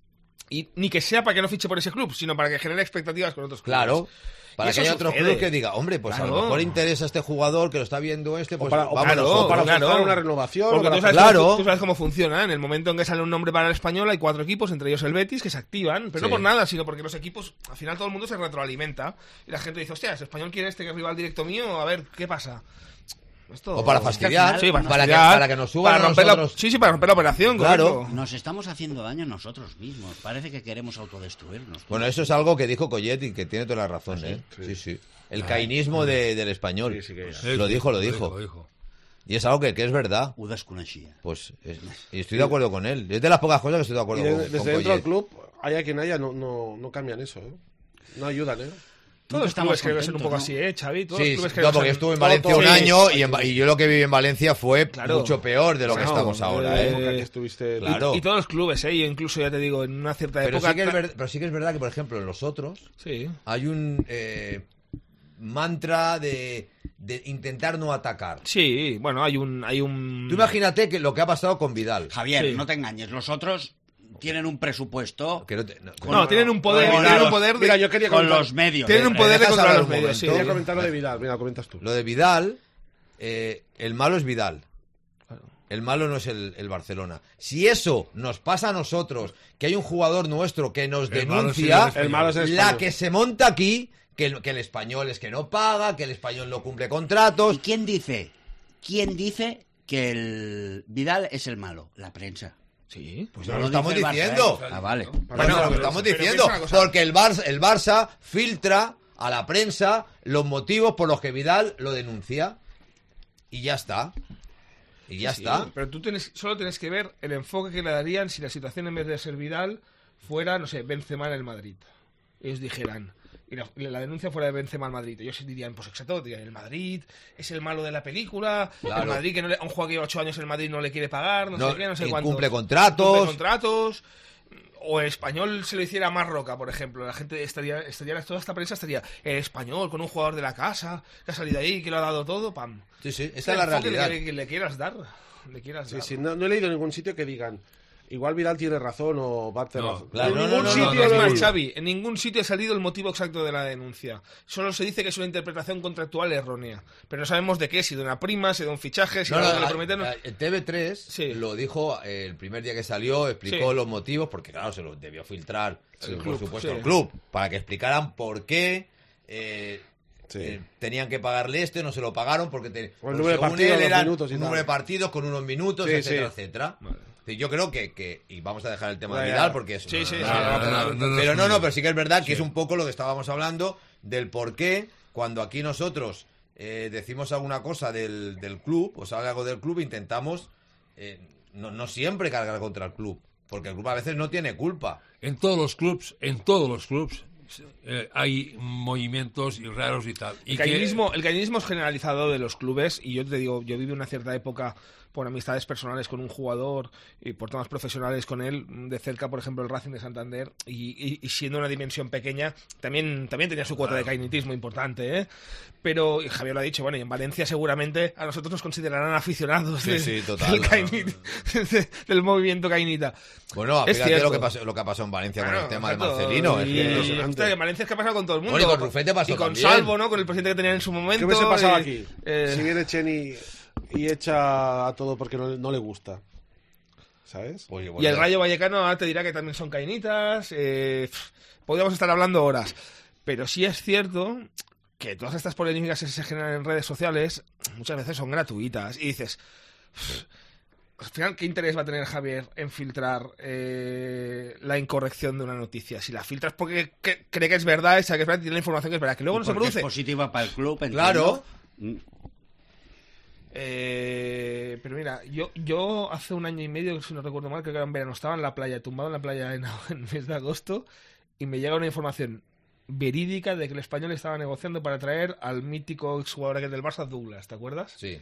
Y ni que sea para que no fiche por ese club, sino para que genere expectativas con otros clubes. claro. Para Y que eso haya otro sucede. club que diga, hombre, pues a Claro. lo mejor interesa este jugador que lo está viendo este, pues o para, o vamos para- Claro, o para claro. forzar una renovación. Porque o para- tú sabes, Claro. cómo, tú sabes cómo funciona. En el momento en que sale un nombre para el español, hay cuatro equipos, entre ellos el Betis, que se activan. Pero Sí. no por nada, sino porque los equipos, al final todo el mundo se retroalimenta. Y la gente dice, hostia, el español quiere este que es rival directo mío, a ver, ¿qué pasa? Esto... O para Es que al fastidiar, final, Sí, para, para, que, fastidiar, para que nos suban para a romper la- nosotros. Sí, sí, para romper la operación, Claro. correcto. Nos estamos haciendo daño nosotros mismos. Parece que queremos autodestruirnos. Bueno, eso es algo que dijo Collet y que tiene toda la razón, ¿eh? Sí, sí. El cainismo de- del español. Sí, sí que- Sí, Lo sí, dijo, lo dijo. Lo dijo. Y es algo que, que es verdad. Ho desconeixia. Pues es- y estoy de acuerdo con él. Es de las pocas cosas que estoy de Y acuerdo de- con, desde con dentro del Collet. club, haya quien haya, no, no, no cambian eso. ¿eh? No ayudan, ¿eh? Todos los clubes creo que son un poco así, ¿eh, Xavi? Todos Sí, los clubes sí, creo no, que porque son- estuve en todo- Valencia todo- un sí, año sí, y, en Va- y yo lo que viví en Valencia fue Claro. mucho peor de lo que Claro, estamos ahora, eh, ¿eh? época que estuviste... Claro. Y todos los clubes, ¿eh? Yo incluso, ya te digo, en una cierta Pero época... sí, que es ver- pero sí que es verdad que, por ejemplo, en los otros Sí. hay un eh, mantra de, de intentar no atacar. Sí, bueno, hay un... Hay un... Tú imagínate que lo que ha pasado con Vidal. Javier, Sí. no te engañes. Los otros tienen un presupuesto Que no te- no- No, tienen un poder, Con tienen los- un poder de... Mira, yo quería con comentar, los medios. Tienen un ¿Me poder de dejas controlar hablar los un medios, sí. momento? quería comentar lo de Vidal. Mira, comentas tú. Lo de Vidal, eh, el malo es Vidal. Claro. El malo no es el, el Barcelona. Si eso nos pasa a nosotros, que hay un jugador nuestro que nos El malo es el denuncia, español. El malo es el la español. que se monta aquí, que el, que el español es que no paga, que el español no cumple contratos. ¿Y quién dice? ¿Quién dice que el Vidal es el malo? La prensa. Sí. Pues No no lo dice estamos el Barça, diciendo. ¿eh? Ah, vale. Bueno, Bueno, lo que pero- estamos pero diciendo, piensa una cosa. porque el Barça, el Barça filtra a la prensa los motivos por los que Vidal lo denuncia y ya está. Y ya Sí, está. pero tú tienes, solo tienes que ver el enfoque que le darían si la situación en vez de ser Vidal fuera, no sé, Benzema en el Madrid. Ellos dijeran, y la, la denuncia fuera de Benzema al Madrid. Ellos dirían, pues exacto, dirían, el Madrid es el malo de la película, Claro. el Madrid que no le, a un jugador que lleva ocho años el Madrid no le quiere pagar, no, No, sé qué, no sé incumple cuánto. contratos. Incumple contratos. O el español se lo hiciera más Roca, por ejemplo. La gente estaría, estaría, toda esta prensa estaría, el español con un jugador de la casa, que ha salido ahí, que lo ha dado todo, pam. Sí, sí, Es esta es el la enfoque realidad. Que, que le quieras dar. Le quieras Sí, dar. sí, no, no he leído en ningún sitio que digan igual Vidal tiene razón o va a tener No, razón. claro, en no, ningún no, no, sitio no, lo Es he más, leído. Xavi, en ningún sitio ha salido el motivo exacto de la denuncia. Solo se dice que es una interpretación contractual errónea. Pero no sabemos de qué, si de una prima, si de un fichaje, si No, de no, algo que le a- prometen. a- el T V tres Sí. lo dijo eh, el primer día que salió, explicó Sí. los motivos, porque claro, se los debió filtrar, El eh, por club, supuesto, sí. el club, para que explicaran por qué eh, Sí. eh, tenían que pagarle esto y no se lo pagaron, porque te, O el pues, número de según partidos, él, los eran minutos y un tal. número de partidos con unos minutos, Sí, etcétera, sí. etcétera. Vale. Sí, yo creo que, que, y vamos a dejar el tema Ya, de ya. Vidal, porque es... Sí, sí, sí. No, no, no, no, no, pero no, no, no, pero sí que es verdad que Sí. es un poco lo que estábamos hablando del por qué cuando aquí nosotros eh, decimos alguna cosa del, del club, o sale algo del club, intentamos eh, no, no siempre cargar contra el club, porque el club a veces no tiene culpa. En todos los clubs, en todos los clubs, eh, hay movimientos y raros y tal. Y El que- cañonismo, el cañonismo es generalizado de los clubes y yo te digo, yo viví una cierta época por amistades personales con un jugador y por temas profesionales con él, de cerca, por ejemplo, el Racing de Santander, y, y- y siendo una dimensión pequeña, también, también tenía su cuota de cainitismo importante, ¿eh? Pero y Javier lo ha dicho, bueno, y en Valencia seguramente a nosotros nos considerarán aficionados Sí, de- sí, total, del, no, cainit- de- del movimiento cainita. Bueno, Es fíjate cierto. lo que, pasó, lo que ha pasado en Valencia con Claro, el tema de exacto. Marcelino. es Y, que- y, impresionante. hostia, en Valencia es que ha pasado con todo el mundo. Bueno, y con Rufete pasó Y con también. Salvo, ¿no? Con el presidente que tenían en su momento. ¿Qué hubiese pasado y- aquí? eh, Si viene Cheni y echa a todo porque no, no le gusta. ¿Sabes? Oye, Y bueno, el Rayo Vallecano ahora te dirá que también son cainitas. Eh, pf, podríamos estar hablando horas. Pero sí es cierto que todas estas polémicas que se generan en redes sociales muchas veces son gratuitas. Y dices, pf, al final, ¿qué interés va a tener Javier en filtrar eh, la incorrección de una noticia? Si la filtras porque que- cree que es verdad, esa que es verdad, tiene la información que es verdad, que luego no se Porque produce. es positiva para el club, entiendo. Claro. Mm. Eh, pero mira, yo, yo hace un año y medio, si no recuerdo mal, creo que era en verano, estaba en la playa, tumbado en la playa en, en el mes de agosto, y me llega una información verídica de que el español estaba negociando para traer al mítico exjugador aquel del Barça, Douglas, ¿te acuerdas? Sí.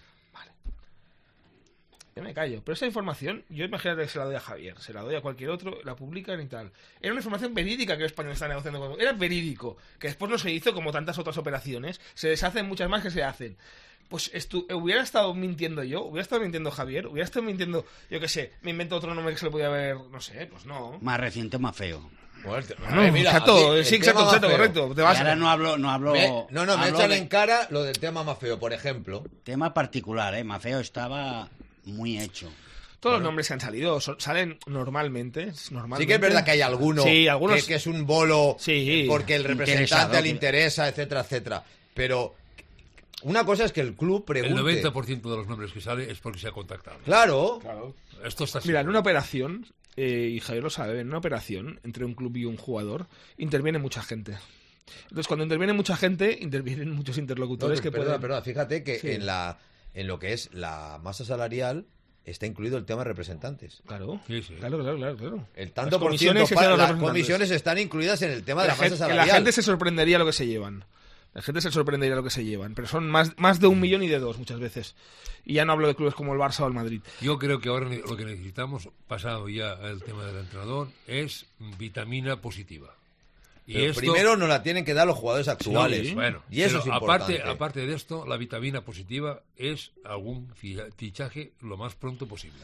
Yo me callo, pero esa información, yo imagínate que se la doy a Javier, se la doy a cualquier otro, la publican y tal. Era una información verídica que el español estaba negociando con... Era verídico, que después no se hizo como tantas otras operaciones, se deshacen muchas más que se hacen. Pues estu- hubiera estado mintiendo yo, hubiera estado mintiendo Javier, hubiera estado mintiendo, yo qué sé, me invento otro nombre que se le podía haber, no sé, pues no. Más reciente, más feo. Bueno, el te- No, eh, mira, exacto, aquí, el sí, tema exacto, más exacto, feo. correcto. Te Y vas ahora no hablo, no hablo. Me- no, no, me hablo echan de en cara lo del tema más feo, por ejemplo. tema particular, ¿eh? Mafeo estaba muy hecho. Todos los nombres que han salido son- salen normalmente, normalmente. Sí que es verdad que hay alguno, Sí, algunos- que, que es un bolo Sí. porque el representante Interesado, le que- interesa, etcétera, etcétera. Pero una cosa es que el club pregunte. El noventa por ciento de los nombres que sale es porque se ha contactado. Claro. Esto está Mira, en seguro. una operación, eh, y Javier lo sabe, en una operación entre un club y un jugador interviene mucha gente. Entonces, cuando interviene mucha gente, intervienen muchos No, interlocutores que perdona, pueden... perdona, fíjate que Sí. en la en lo que es la masa salarial está incluido el tema de representantes. Claro, Sí, sí. claro, claro, claro, claro. El tanto Las por comisiones ciento que sean para los las representantes. comisiones están incluidas en el tema de la, la masa gente, que salarial. la gente se sorprendería lo que se llevan. La gente se sorprendería lo que se llevan. Pero son más, más de un millón y de dos muchas veces. Y ya no hablo de clubes como el Barça o el Madrid. Yo creo que ahora lo que necesitamos, pasado ya el tema del entrenador, es vitamina positiva. Y Pero esto, primero nos la tienen que dar los jugadores actuales. Sí, bueno, y eso es pero importante. aparte, aparte de esto, la vitamina positiva es algún fichaje lo más pronto posible.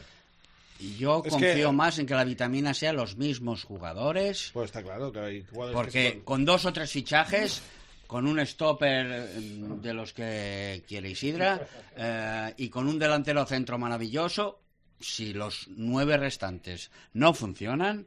Y yo Es confío que- más en que la vitamina sea los mismos jugadores, Pues está claro que hay jugadores porque que con dos o tres fichajes, con un stopper eh, de los que quiere Isidra eh, y con un delantero centro maravilloso, si los nueve restantes no funcionan,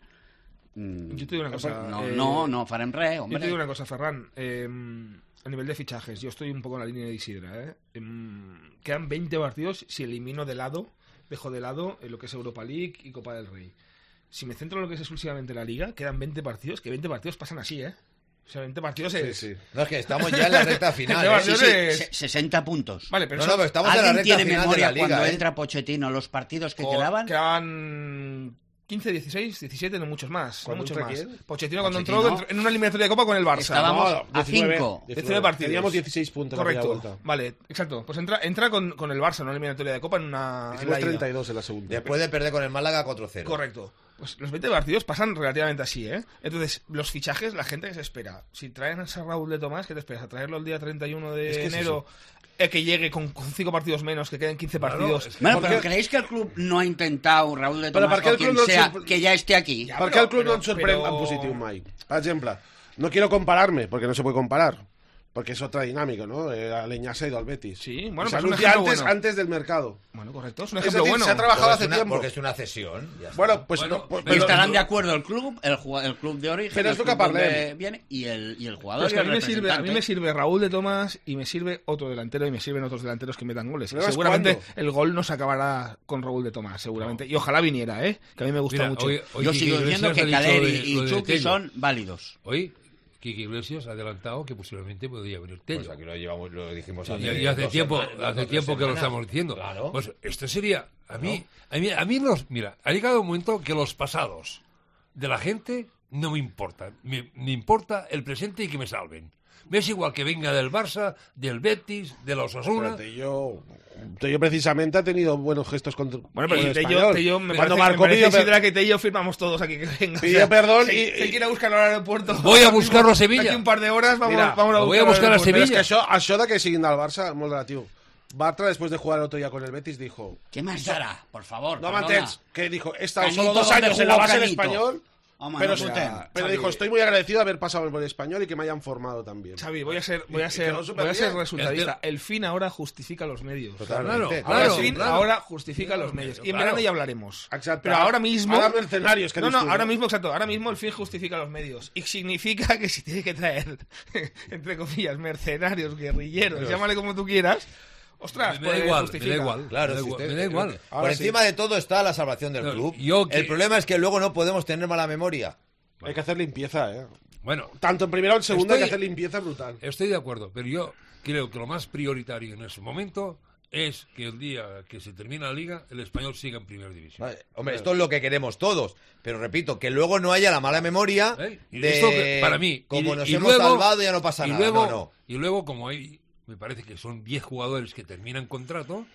mm, Yo te digo una cosa. no, eh, no, no farem res, Yo te hombre. digo una cosa, Ferran. Eh, a nivel de fichajes, yo estoy un poco en la línea de Isidra. ¿eh? Em, quedan veinte partidos si elimino de lado, dejo de lado eh, lo que es Europa League y Copa del Rey. Si me centro en lo que es exclusivamente la Liga, quedan veinte partidos, que veinte partidos pasan así, ¿eh? O sea, veinte partidos Sí, es... sí. No, es que estamos ya en la recta final. No, ¿eh? Sí, yo sí, de- se- sesenta puntos. Vale, pero No, eso- no, pero estamos en la ¿Alguien recta tiene final de memoria la Liga. cuando ¿eh? entra Pochettino los partidos que co- quedaban? Quedaban quince, dieciséis, diecisiete, no muchos más. No ¿Cuándo muchos entra más. quién? Pochettino cuando Pochettino. entró en una eliminatoria de Copa con el Barça. Estábamos No, a diecinueve, cinco. diecinueve partidos. Teníamos dieciséis puntos en la Correcto. primera vuelta. Vale, exacto. Pues entra, entra con, con el Barça en una eliminatoria de Copa en una... en Hicimos la ida. treinta y dos en la segunda. Después de perder con el Málaga cuatro cero. Correcto. Pues los veinte partidos pasan relativamente así, ¿eh? Entonces, los fichajes, la gente que se espera. Si traen a ese Raúl de Tomás, ¿qué te esperas? ¿A traerlo el día treinta y uno de Es que es enero? Eh, que llegue con, con cinco partidos menos, que queden quince Claro, partidos. es que- Bueno, ¿Por pero qué? ¿creéis que el club no ha intentado, Raúl de Però Tomàs, per què o el club quien no sea, sorpre- que ya esté aquí? Ya, ¿Por qué pero- el club no pero- ens sorprèn pero- en positiu mai? Per exemple, no quiero compararme, porque no se puede comparar, porque es otra dinámica, ¿no? Eh, Aleñá se ha ido al Betis. Sí, bueno, se pero es un anuncia ejemplo antes, bueno. antes del mercado. Bueno, correcto. Es un Es ejemplo decir, bueno. se ha trabajado Porque hace es una- tiempo. Porque es una cesión. ya está. Bueno, pues Bueno, no, pues- pero Y pero- estarán de acuerdo el club, el, ju- el club de origen, Pero el es lo club que parlem. donde viene y el, y el jugador. Pero es que y a el mí, me sirve, a mí representante. me sirve Raúl de Tomás y me sirve otro delantero y me sirven otros delanteros que metan goles. Y Pero es seguramente cuando. el gol no se acabará con Raúl de Tomás, seguramente. Y ojalá viniera, ¿eh? Que a mí me gusta Mira, mucho. hoy- hoy Yo Quique sigo diciendo Iglesias que ha dicho Caleri lo de- y lo de Chucky Tello. son válidos. Hoy Quique Iglesias ha adelantado que posiblemente podría venir Tello. Pues aquí lo llevamos, lo dijimos Y, hace y hace dos tiempo, semanas, dos, hace tres tiempo que lo semanas. estamos diciendo. Claro. Pues esto sería, a mí, a mí, a mí los, mira, ha llegado un momento que los pasados de la gente no me importan. Me, me importa el presente y que me salven. Me es igual que venga del Barça, del Betis, de la Osasuna. Pero Tello, Tello precisamente ha tenido buenos gestos contra Bueno, pero con el Tello, Español. Tello me Cuando parece, marcó me parece pidió per- Isidra, que Tello firmamos todos aquí que venga. Pidió perdón se, y- se y- quiere buscarlo al aeropuerto. Voy a Ahora buscarlo a mismo, Sevilla. de Aquí un par de horas vamos, Mira, vamos a lo voy a buscarlo buscar a al aeropuerto. Pero es Sevilla. que això, això de que siguin del Barça, molt relatiu. Bartra, después de jugar el otro día con el Betis, dijo... ¿Qué más dará? Por favor, No perdona. m'entens, que dijo, he estado Canito, solo dos ¿dónde años en la jugó base del Canito? Español, Home, pero, no fotem. pero Xavi. dijo, estoy muy agradecido de haber pasado por el Español y que me hayan formado también. Xavi, voy a ser, voy a Y- y ser, quedó súper voy a ser bien. resultadista. Es que- El fin ahora justifica los medios. Totalmente. Claro, Ahora claro, el fin claro. ahora justifica los Claro, medios. Y en claro. verano ya hablaremos. Exacto. Pero ahora mismo... Ahora mercenarios que No, no, dices tú, ahora ¿no? mismo, exacto. Ahora mismo el fin justifica los medios. Y significa que si tiene que traer, entre comillas, mercenarios, guerrilleros, llámale como tú quieras, ostras, Me da pues igual, me justifica. da igual. Claro, me da si igual. usted- me da igual. Por Ahora encima sí. de todo está la salvación del No, club. yo que- El problema es que luego no podemos tener mala memoria. Hay que hacer limpieza, ¿eh? Bueno, Tanto en primera o en segunda hay que Estoy- hacer limpieza brutal. estoy de acuerdo, pero yo creo que lo más prioritario en ese momento es que el día que se termina la liga, el Español siga en primera división. Vale, hombre, esto es lo que queremos todos. Pero repito, que luego no haya la mala memoria ¿Eh? Y de esto que, para mí, como y- nos y hemos luego- salvado ya no pasa y nada. Luego, no, no. Y luego, como hay, me parece que son diez jugadores que terminan contrato,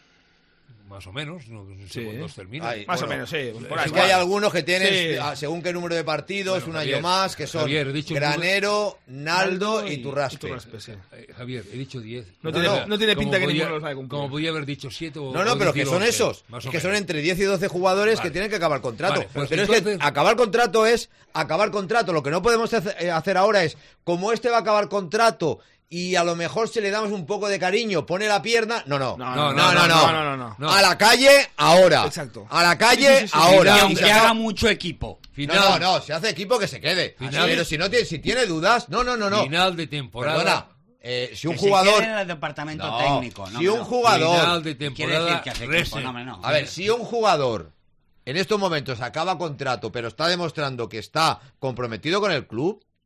más o menos, no, no sé Sí. cuántos terminan. Ay, Más o bueno, menos, sí. Por Es ahí. que hay algunos que tienen, Sí. ah, según qué número de partidos, Bueno, un año Javier, más, que son Javier, he dicho un Granero, Naldo y Turraspe. Turraspe, sí. Eh, Javier, he dicho diez. No tiene- no tiene Como pinta que podía- ninguno los va a cumplir. Como podía haber dicho siete o No, no, o pero que decir son once, esos. más Es o que son menos. entre diez y doce jugadores Vale. que tienen que acabar contrato. Vale, pues pero es entonces- que acabar contrato es acabar contrato. Lo que no podemos hace- eh, hacer ahora es, como este va a acabar contrato y a lo mejor si le damos un poco de cariño, pone la pierna. No, no. No, no, no, no. no, no, no, no. A la calle, ahora. Exacto. A la calle, Sí, sí, sí, sí. ahora. Y Y aunque se haga acaba- mucho equipo. Final, No, no, no, si hace equipo que se quede. Final. Pero si no tiene, si tiene dudas, no, no, no, no. final de temporada. Perdona, eh, si un Que se jugador. quede en el departamento No, técnico. No, si un no. jugador. Final de Quiere temporada. decir que hace equipo, Rese. no, hombre, no. A ver, si un jugador en estos momentos acaba contrato, pero está demostrando que está comprometido con el club,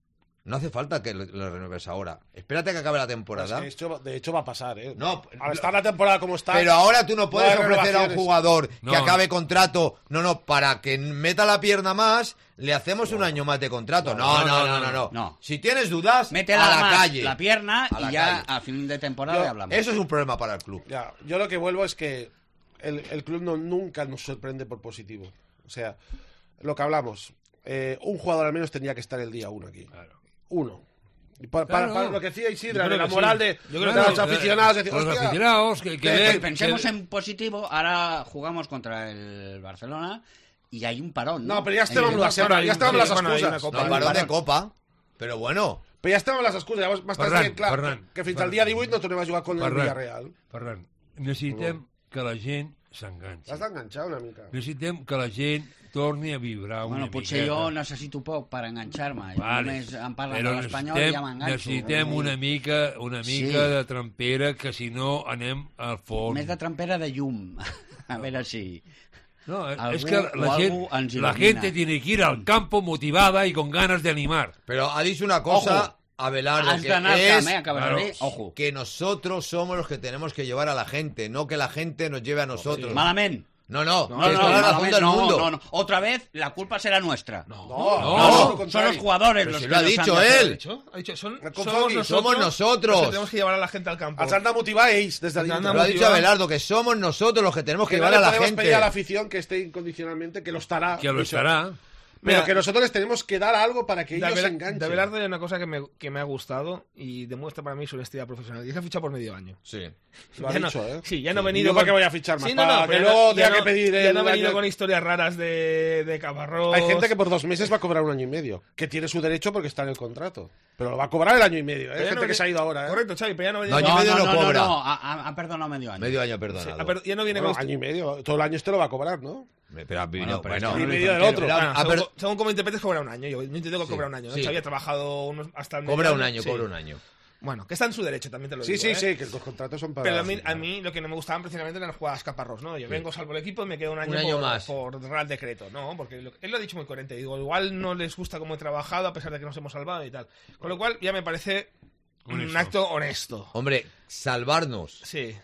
No hace falta que lo, lo renueves ahora. Espérate que acabe la Pues temporada. que esto, de hecho va a pasar, ¿eh? No, Al estar la temporada como está... Pero ahora tú no puedes no hay ofrecer a un renovaciones. jugador No. que acabe contrato. No, no, para que meta la pierna más, le hacemos un año más de contrato. No, no, no, no. no, no. Si tienes dudas, Mete a la, la más, calle. la pierna A la y ya calle. a fin de temporada Yo- ya hablamos. Eso es un problema para el club. Ya, yo lo que vuelvo es que el, el club no, nunca nos sorprende por positivo. O sea, lo que hablamos, eh, un jugador al menos tendría que estar el día uno aquí. Claro. Uno. Y para, para- Claro. para lo que decía Isidra, Yo de creo la que moral sí. de, Yo de creo que los sí. aficionados, decir, Los hostia, aficionados que, que que- ven- que Pensemos que- en positivo, ahora jugamos contra el Barcelona y hay un parón. No, No, pero ya Hay estábamos un- las, Bueno, hay ya un- estábamos las bueno, hay una excusas. copa. No, Hay parón de parón. copa. Pero bueno, Pero ya estaven les excuses, llavors m'estàs Ferran, dient, clar, Ferran, que fins Ferran. al dia divuit no tornem a jugar contra el Ferran, Villarreal. Ferran, necessitem que la gent s'enganxi. Has d'enganxar una mica. Necessitem que la gent torni a vibrar Bueno, una potser miqueta. jo necessito poc per enganxar-me. Vale. Només em parlen Però de l'Espanyol i ja necessitem, m'enganxo. necessitem una mica, una mica Sí. de trampera, que si no anem al forn. Més de trampera de llum. A veure si... No, Algú es que o la, algo ens gente, la il·lumina. gente tiene que ir al campo motivada y con ganas de animar. pero ha dicho una cosa, Ojo. Abelardo, Has que d'anar al es camp, eh? Acabes claro, de dir, ojo. que nosotros somos los que tenemos que llevar a la gente, no que la gente nos lleve a nosotros. Malament. No, no, No, que es no, toda la razón malament, del no, mundo. no, no. Otra vez, la culpa será nuestra. No, no, no, no. al Son los jugadores Pero los si que lo ha nos dicho han de hacer. él. Ha dicho, ha dicho, son, El somos confongui, nosotros, somos nosotros. los que tenemos que llevar a la gente al campo. Els han de motivar ells des de Els han dintre. Lo ha dicho motivado. Abelardo, que somos nosotros los que tenemos que Que no llevar le a la podemos gente. pedir a la afición que esté incondicionalmente, que lo estará. Que lo Eso. estará. Pero Mira, que nosotros les tenemos que dar algo para que De ellos se Abel- enganchen. de Abelardo hay una cosa que me, que me ha gustado y demuestra para mí su honestidad profesional. Y es que ha fichado por medio año. Sí. Lo ha Ya no- dicho, ¿eh? Sí, ya no ha Sí. venido. ¿Y yo con- para qué voy a fichar más? Sí, no, Para no, que pero luego ya tenga no- que pedir Ya el no ha venido año- con historias raras de, de Caparrós. Hay gente que por dos meses va a cobrar un año y medio, que tiene su derecho porque está en el contrato. Pero lo va a cobrar el año y medio. ¿eh? Hay Pero ya gente no que se ha viene- ido ahora. ¿eh? Correcto, Xavi, pero ya no viene No, con- año y No, medio no, no no, cobra. no, ha, ha- ha perdonado medio año. Medio año Sí, perdonado. ah, pero ya no viene Bueno, con año y medio. Todo el año este lo va a cobrar, ¿no? Pero, bueno, pero bueno, es que Y no medio del entero. otro. Pero- Bueno, ah, según, pero- según cómo interpretes, cobra un año. Yo, yo entiendo que Sí, cobra un año. ¿no? sí. Xavi ha trabajado unos, hasta el cobra medio un año, sí. cobra un año. Bueno, que está en su derecho, también te lo Sí, digo. sí, ¿eh? sí, que los contratos son para... Pero a mí, a mí lo que no me gustaban precisamente eran las jugadas Caparrós, ¿no? Yo vengo, salvo el equipo y me quedo un año, Un año por, más. por Real Decreto, ¿no? Porque lo- él lo ha dicho muy coherente. Digo, igual no les gusta cómo he trabajado a pesar de que nos hemos salvado y tal. Con lo cual ya me parece un Honesto. acto honesto. Hombre, salvarnos Sí,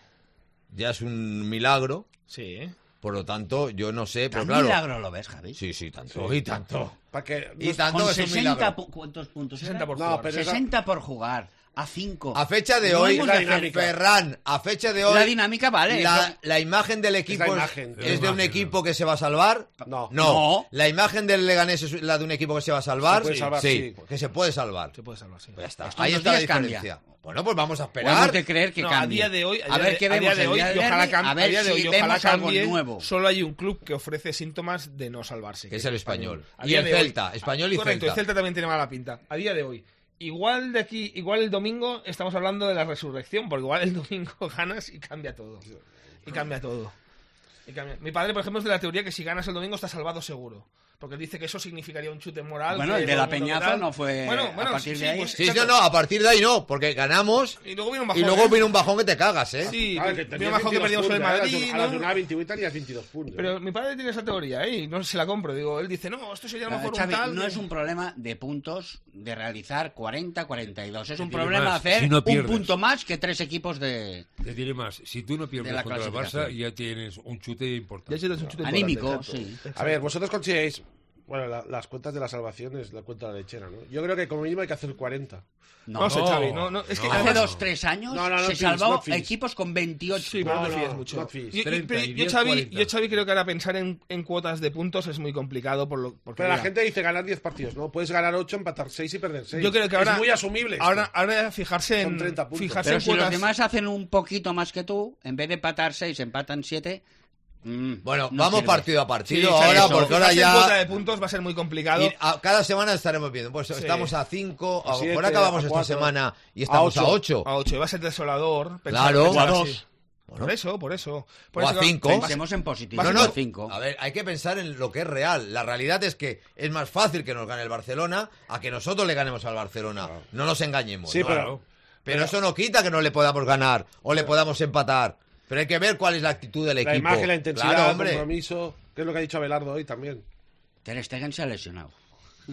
ya es un milagro, sí. ¿eh? por lo tanto, yo no sé, pero ¿Tan claro. milagro lo ves, Javi? Sí, sí, tanto. Y tanto. Para que... Y tanto Con que es un sesenta, milagro. pu- ¿cuántos puntos? sesenta era? por No, jugar. pero esa- sesenta por jugar. A cinco. A fecha de No hoy, hemos la de hacer- dinámica. Ferran, a fecha de hoy, La dinámica vale. la, eso- la imagen del equipo la es, imagen. es La de un imagen, equipo que se va a salvar. No. No. No. La imagen del Leganés es la de un equipo que se va a salvar. Se puede salvar, sí. que se puede salvar. Se puede salvar, sí. Pues ya está. Esto Ahí en está dos la días diferencia. cambia. Bueno, pues vamos a O esperar. hemos de creer que No, cambie. a día de hoy, a, a día ver de- qué a día vemos de el hoy, día y del ojalá, derbi, cam- a a ver día de hoy, si ojalá vemos algo cambie. nuevo. Solo hay un club que ofrece síntomas de no salvarse. Que es el Español. A Y día el de hoy- Celta, Español y Correcto, Celta. el Celta también tiene mala pinta. A día de hoy. Igual de aquí, igual el domingo estamos hablando de la resurrección, porque igual el domingo ganas y cambia todo. Y cambia todo. Y cambia. Mi padre, por ejemplo, es de la teoría que si ganas el domingo estás salvado seguro. Porque él dice que eso significaría un chute moral. Bueno, que el de todo la mundo Peñazo tal. no fue Bueno, a bueno, partir sí, de ahí. pues, Sí, exacto. no, no, a partir de ahí no, porque ganamos Y luego viene un bajón. y luego ¿eh? viene un bajón que te cagas, ¿eh? Sí, Ah, que viene un tenías bajón que veintidós perdimos con el puntos, Madrid, A la ¿no? jornada veintiocho tenías veintidós puntos. Pero mi padre tiene esa teoría, ¿eh? Y no se la compro. Digo, él dice, no, esto sería a lo Eh, mejor Xavi, un tal. no de- es un problema de puntos de realizar cuarenta cuarenta y dos. Es un Tiene problema más, hacer si no un pierdes. punto más que tres equipos de Te diré más, si tú no De pierdes la contra el Barça, clasificación. ya tienes un chute Ya importante. sí, es un chute anímico, importante, sí. exacto. A ver, vosotros consideráis... Bueno, la- las cuentas de la salvación es la cuenta de la lechera, ¿no? Yo creo que como mínimo hay que hacer cuarenta. No, No sé, No, Xavi, no, no, es que no. Hace además- dos, tres años No, no, no se fees, salvó not fees. equipos con veintiocho. Sí, pero no, No, te no, fíes mucho. not fees. Yo, yo- treinta pero y yo, diez, Xavi, cuarenta. yo, Xavi, creo que ahora pensar en, en cuotas de puntos es muy complicado. Por lo, porque Pero la mira, gente dice ganar diez partidos, ¿no? Puedes ganar ocho, empatar seis y perder seis. yo creo que ahora. Es muy asumible esto. Ahora, ahora fijarse Son en. treinta puntos. Fijarse Pero en si los cuotas. demás hacen un poquito más que tú, en vez de empatar seis, empatan siete. mm, Bueno, no vamos sirve. partido a Sí, partido Xavi, ahora, eso, porque ahora fijarse en cuota ya... de puntos va a ser muy complicado. Y a- cada semana estaremos viendo. Pues Sí. estamos a cinco, a A lo mejor siete, acabamos a esta cuatro, semana y estamos a a ocho. A ocho, va a ser desolador. Claro. pensar O a así. dos. Por eso, por eso. Por O a eso que- cinco. va a ser- Pensemos en positivo. No, No, no, cinco. a ver, hay que pensar en lo que es real. La realidad es que es más fácil que nos gane el Barcelona a que nosotros le ganemos al Barcelona. No nos engañemos. Sí, ¿no? pero... Pero eso no quita que no le podamos ganar o le podamos empatar. Pero hay que ver cuál es la actitud del equipo. La imagen, la intensidad, Claro, el hombre. compromiso, que es lo que ha dicho Abelardo hoy también. Ter Stegen se ha lesionado.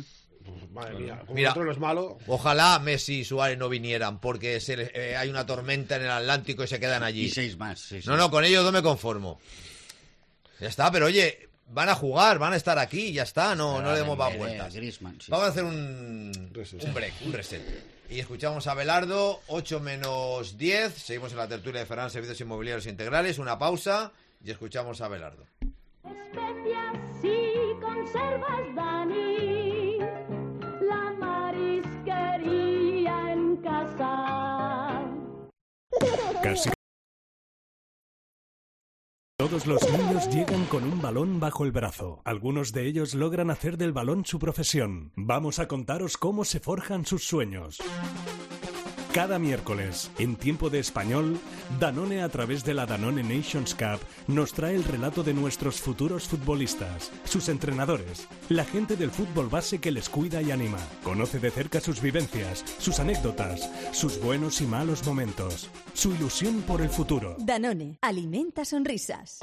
Madre mía, como Mira, otro no es malo. Ojalá Messi y Suárez no vinieran porque se les- eh, hay una tormenta en el Atlántico y se quedan allí. Y seis más. Seis No, más. no, con ellos no me conformo. Ya está, pero oye, van a jugar, van a estar aquí, ya está, no, no le demos más Dembélé, vueltas. Griezmann, sí. Vamos a hacer un, Reset. un break, un reset. Y escuchamos a Belardo, ocho menos diez. Seguimos en la tertulia de Ferran Servicios Inmobiliarios Integrales. Una pausa y escuchamos a Belardo. Especias y conservas, Dani, la marisquería en casa. Casi todos los niños llegan con un balón bajo el brazo. Algunos de ellos logran hacer del balón su profesión. Vamos a contaros cómo se forjan sus sueños. Cada miércoles, en Tiempo de Español, Danone, a través de la Danone Nations Cup, nos trae el relato de nuestros futuros futbolistas, sus entrenadores, la gente del fútbol base que les cuida y anima. Conoce de cerca sus vivencias, sus anécdotas, sus buenos y malos momentos, su ilusión por el futuro. Danone, alimenta sonrisas.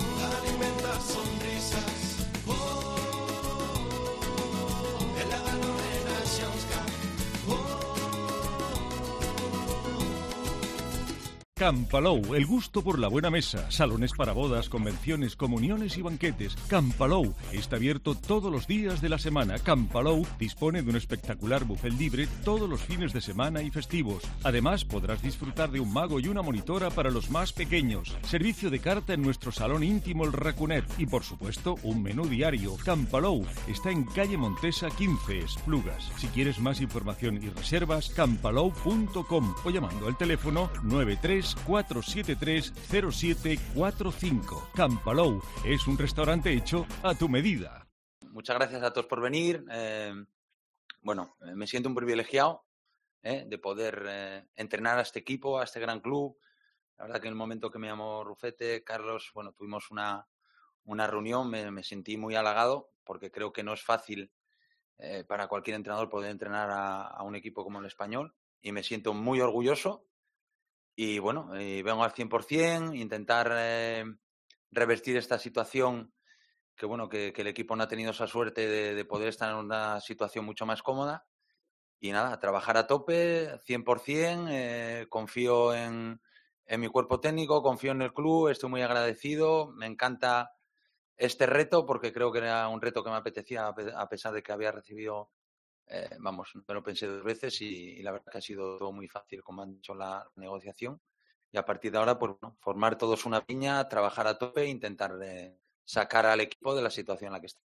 Campalou, el gusto por la buena mesa, salones para bodas, convenciones, comuniones y banquetes. Campalou está abierto todos los días de la semana. Campalou dispone de un espectacular buffet libre todos los fines de semana y festivos. Además, podrás disfrutar de un mago y una monitora para los más pequeños. Servicio de carta en nuestro salón íntimo El Racunet y, por supuesto, un menú diario. Campalou está en calle Montesa quince, Esplugas. Si quieres más información y reservas, campalou punto com o llamando al teléfono nueve tres cuatro siete tres cero siete cuatro cinco. Campalou es un restaurante hecho a tu medida. Muchas gracias a todos por venir. Eh, bueno, eh, me siento un privilegiado eh, de poder eh, entrenar a este equipo, a este gran club. La verdad que en el momento que me llamó Rufete, Carlos, bueno, tuvimos una, una reunión, me, me sentí muy halagado porque creo que no es fácil eh, para cualquier entrenador poder entrenar a, a un equipo como el Español y me siento muy orgulloso. Y bueno, eh, vengo al cien por ciento, intentar eh, revertir esta situación, que bueno, que, que el equipo no ha tenido esa suerte de, de poder estar en una situación mucho más cómoda. Y nada, trabajar a tope, cien por ciento, eh, confío en, en mi cuerpo técnico, confío en el club, estoy muy agradecido, me encanta este reto porque creo que era un reto que me apetecía a pesar de que había recibido... Eh, vamos, me lo pensé dos veces y, y la verdad que ha sido todo muy fácil, como han dicho, la negociación. Y a partir de ahora, pues bueno, formar todos una piña, trabajar a tope e intentar eh, sacar al equipo de la situación en la que está.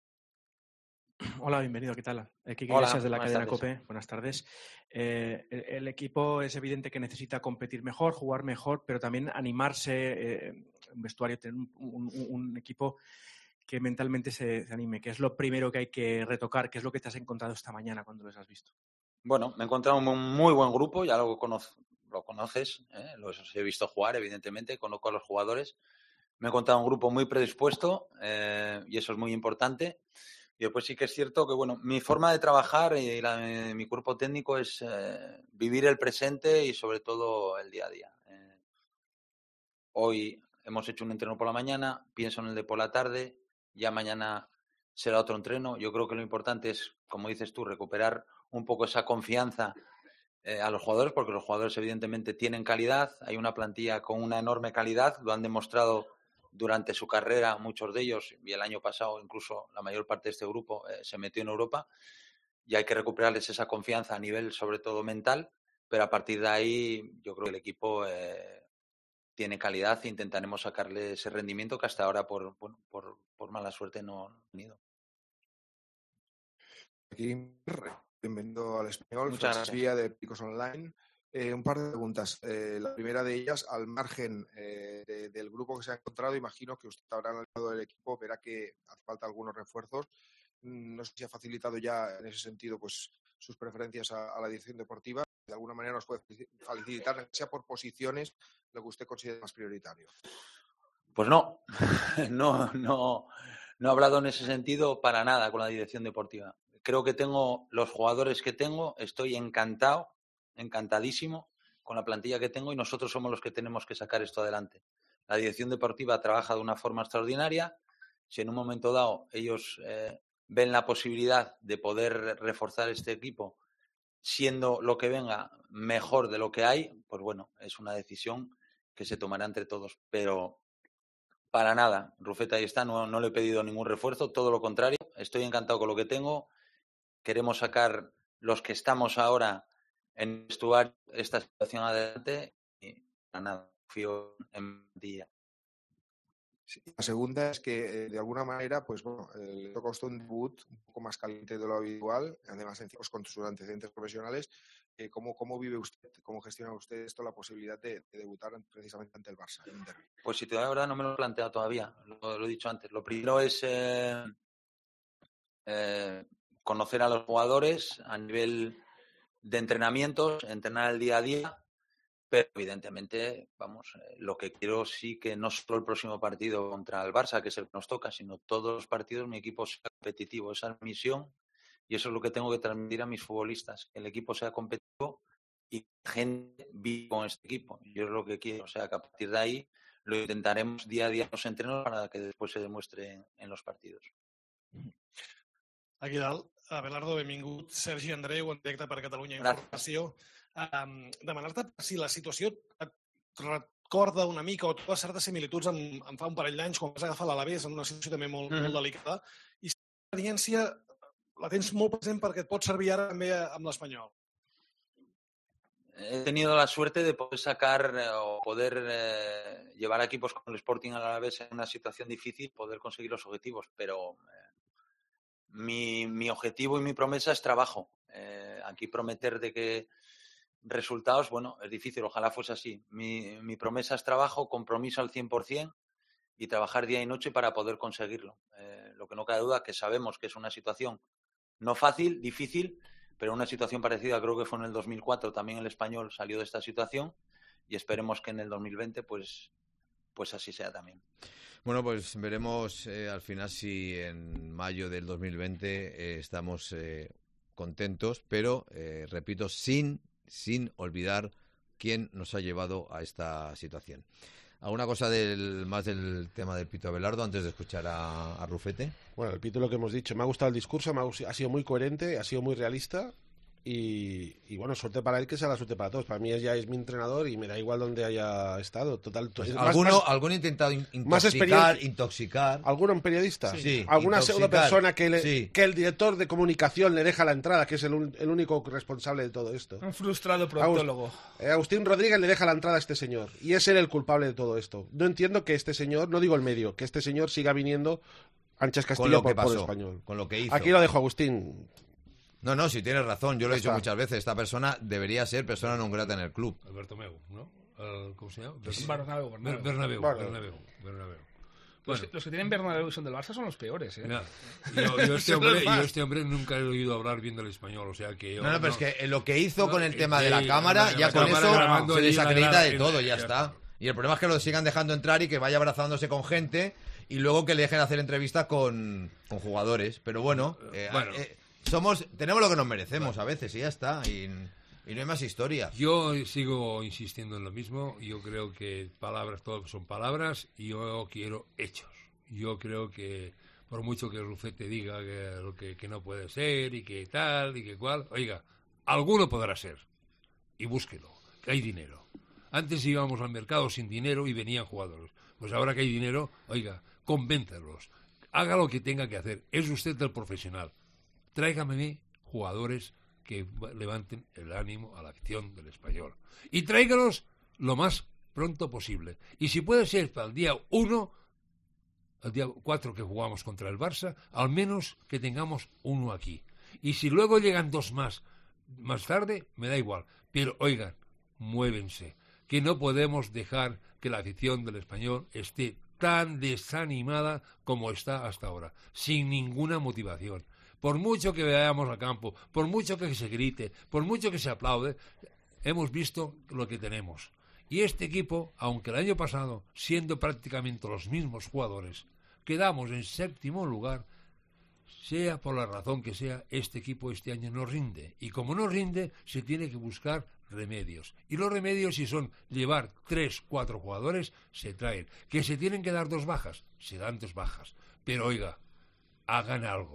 Hola, bienvenido, ¿qué tal? Eh, Kike Hola, Iglesias de la buenas cadena tardes. COPE, buenas tardes. Eh, el, el equipo es evidente que necesita competir mejor, jugar mejor, pero también animarse, eh, un vestuario, tener un, un, un equipo que mentalmente se, se anime, que es lo primero que hay que retocar, que es lo que te has encontrado esta mañana cuando los has visto. Bueno, me he encontrado un muy buen grupo, ya lo, cono lo conoces, ¿eh? Los he visto jugar, evidentemente, conozco a los jugadores. Me he encontrado un grupo muy predispuesto eh, y eso es muy importante. Y después sí que es cierto que, bueno, mi forma de trabajar y la, mi, mi cuerpo técnico es eh, vivir el presente y sobre todo el día a día. Eh, hoy hemos hecho un entreno por la mañana, pienso en el de por la tarde, ya mañana será otro entreno. Yo creo que lo importante es, como dices tú, recuperar un poco esa confianza eh, a los jugadores, porque los jugadores evidentemente tienen calidad, hay una plantilla con una enorme calidad, lo han demostrado durante su carrera muchos de ellos, y el año pasado incluso la mayor parte de este grupo eh, se metió en Europa, y hay que recuperarles esa confianza a nivel sobre todo mental, pero a partir de ahí yo creo que el equipo eh, tiene calidad e intentaremos sacarle ese rendimiento que hasta ahora por, bueno, por, por mala suerte no ha tenido. Aquí, bienvenido al Español, Muchas Francis Vía de Picos Online. Eh, un par de preguntas. Eh, la primera de ellas, al margen eh, de, del grupo que se ha encontrado, imagino que usted habrá analizado el equipo, verá que hace falta algunos refuerzos. No sé si ha facilitado ya en ese sentido pues sus preferencias a, a la dirección deportiva. De alguna manera nos puede facilitar, sea por posiciones, lo que usted considere más prioritario. Pues no, no, no, no he hablado en ese sentido para nada con la dirección deportiva. Creo que tengo los jugadores que tengo, estoy encantado, encantadísimo con la plantilla que tengo y nosotros somos los que tenemos que sacar esto adelante. La dirección deportiva trabaja de una forma extraordinaria. Si en un momento dado ellos eh, ven la posibilidad de poder reforzar este equipo siendo lo que venga mejor de lo que hay, pues bueno, es una decisión que se tomará entre todos. Pero para nada, Rufete ahí está, no, no le he pedido ningún refuerzo, todo lo contrario, estoy encantado con lo que tengo, queremos sacar los que estamos ahora en el vestuario esta situación adelante y para nada, confío en Mantilla. Sí, la segunda es que, eh, de alguna manera, pues bueno, eh, le toca a usted un debut un poco más caliente de lo habitual, además encima con sus antecedentes profesionales. Eh, ¿cómo, ¿Cómo vive usted, cómo gestiona usted esto, la posibilidad de, de debutar precisamente ante el Barça en un derbi? Pues si te digo la verdad, no me lo he planteado todavía, lo, lo he dicho antes. Lo primero es eh, eh, conocer a los jugadores a nivel de entrenamientos, entrenar el día a día. Pero evidentemente, vamos, eh, lo que quiero sí que no solo el próximo partido contra el Barça, que es el que nos toca, sino todos los partidos mi equipo sea competitivo. Esa es mi misión y eso es lo que tengo que transmitir a mis futbolistas, que el equipo sea competitivo y que la gente viva con este equipo. Yo es lo que quiero, o sea, que a partir de ahí lo intentaremos día a día en los entrenos para que después se demuestre en, en los partidos. Aquí dalt, Abelardo, benvingut. Sergi Andreu, en directe per Catalunya Informació. Um, demanar-te si la situació et recorda una mica o troba certes similituds amb, amb fa un parell d'anys quan vas agafar l'Alavés en una situació també molt, mm-hmm. molt delicada, i si l'experiència la tens molt present perquè et pot servir ara també amb l'Espanyol. He tenido la suerte de poder sacar eh, o poder eh, llevar a equipos como el Sporting al Alavés en una situación difícil, poder conseguir los objetivos, pero eh, mi, mi objetivo y mi promesa es trabajo. Eh, aquí prometer de que resultados, bueno, es difícil, ojalá fuese así. Mi, mi promesa es trabajo, compromiso al cien por ciento y trabajar día y noche para poder conseguirlo. Eh, lo que no cabe duda que sabemos que es una situación no fácil, difícil, pero una situación parecida creo que fue en el dos mil cuatro, también el Español salió de esta situación y esperemos que en el dos mil veinte pues, pues así sea también. Bueno, pues veremos eh, al final si en mayo del dos mil veinte eh, estamos eh, contentos, pero, eh, repito, sin... sin olvidar quién nos ha llevado a esta situación. ¿Alguna cosa del, más del tema del Pito Abelardo antes de escuchar a, a Rufete? Bueno, el Pito lo que hemos dicho, me ha gustado el discurso, me ha, ha sido muy coherente, ha sido muy realista y, y bueno, suerte para él, que sea la suerte para todos. Para mí ya es mi entrenador y me da igual donde haya estado. Total, pues más, ¿Alguno, más, ¿Alguno ha intentado intoxicar? intoxicar? ¿Alguno un periodista? Sí. sí ¿Alguna pseudo persona que, le, sí. que el director de comunicación le deja la entrada, que es el, un, el único responsable de todo esto? Un frustrado proctólogo. Agust, Agustín Rodríguez le deja la entrada a este señor y es él el culpable de todo esto. No entiendo que este señor, no digo el medio, que este señor siga viniendo anchas Castilla por, por Español. Con lo que hizo. Aquí lo dejo, Agustín. No, no, si tienes razón, yo lo he dicho muchas veces, esta persona debería ser persona non grata en el club. Alberto Meu, ¿no? Uh, ¿Cómo se llama? Bernabéu. Bernabéu. Bernabéu. Bernabéu. Bernabéu. Bueno. Los, los que tienen Bernabéu son del Barça son los peores, ¿eh? Mira, yo, yo, este hombre, yo este hombre nunca he oído hablar bien del español, o sea que yo... No, no, pero no, es que lo que hizo no, con el tema eh, de la cámara, eh, ya la con cámara eso se desacredita de todo, en, ya, ya está. Y el problema es que lo sigan dejando entrar y que vaya abrazándose con gente y luego que le dejen hacer entrevistas con, con jugadores. Pero bueno, eh, bueno. Eh, somos tenemos lo que nos merecemos a veces y ya está. Y, y no hay más historia. Yo sigo insistiendo en lo mismo. Yo creo que palabras, todo son palabras y yo quiero hechos. Yo creo que por mucho que Rufete diga que, que, que no puede ser y que tal y que cual, oiga, alguno podrá ser. Y búsquelo, que hay dinero. Antes íbamos al mercado sin dinero y venían jugadores. Pues ahora que hay dinero, oiga, convéncelos. Haga lo que tenga que hacer. Es usted el profesional. Tráigame jugadores que levanten el ánimo a la acción del Español. Y tráigalos lo más pronto posible. Y si puede ser para el día uno, el día cuatro que jugamos contra el Barça, al menos que tengamos uno aquí. Y si luego llegan dos más, más tarde, me da igual. Pero, oigan, muévense. Que no podemos dejar que la afición del Español esté tan desanimada como está hasta ahora, sin ninguna motivación. Por mucho que vayamos al campo, por mucho que se grite, por mucho que se aplaude, hemos visto lo que tenemos. Y este equipo, aunque el año pasado, siendo prácticamente los mismos jugadores, quedamos en séptimo lugar, sea por la razón que sea, este equipo este año no rinde. Y como no rinde, se tiene que buscar remedios. Y los remedios, si son llevar tres, cuatro jugadores, se traen. Que se tienen que dar dos bajas, se dan dos bajas. Pero oiga, hagan algo.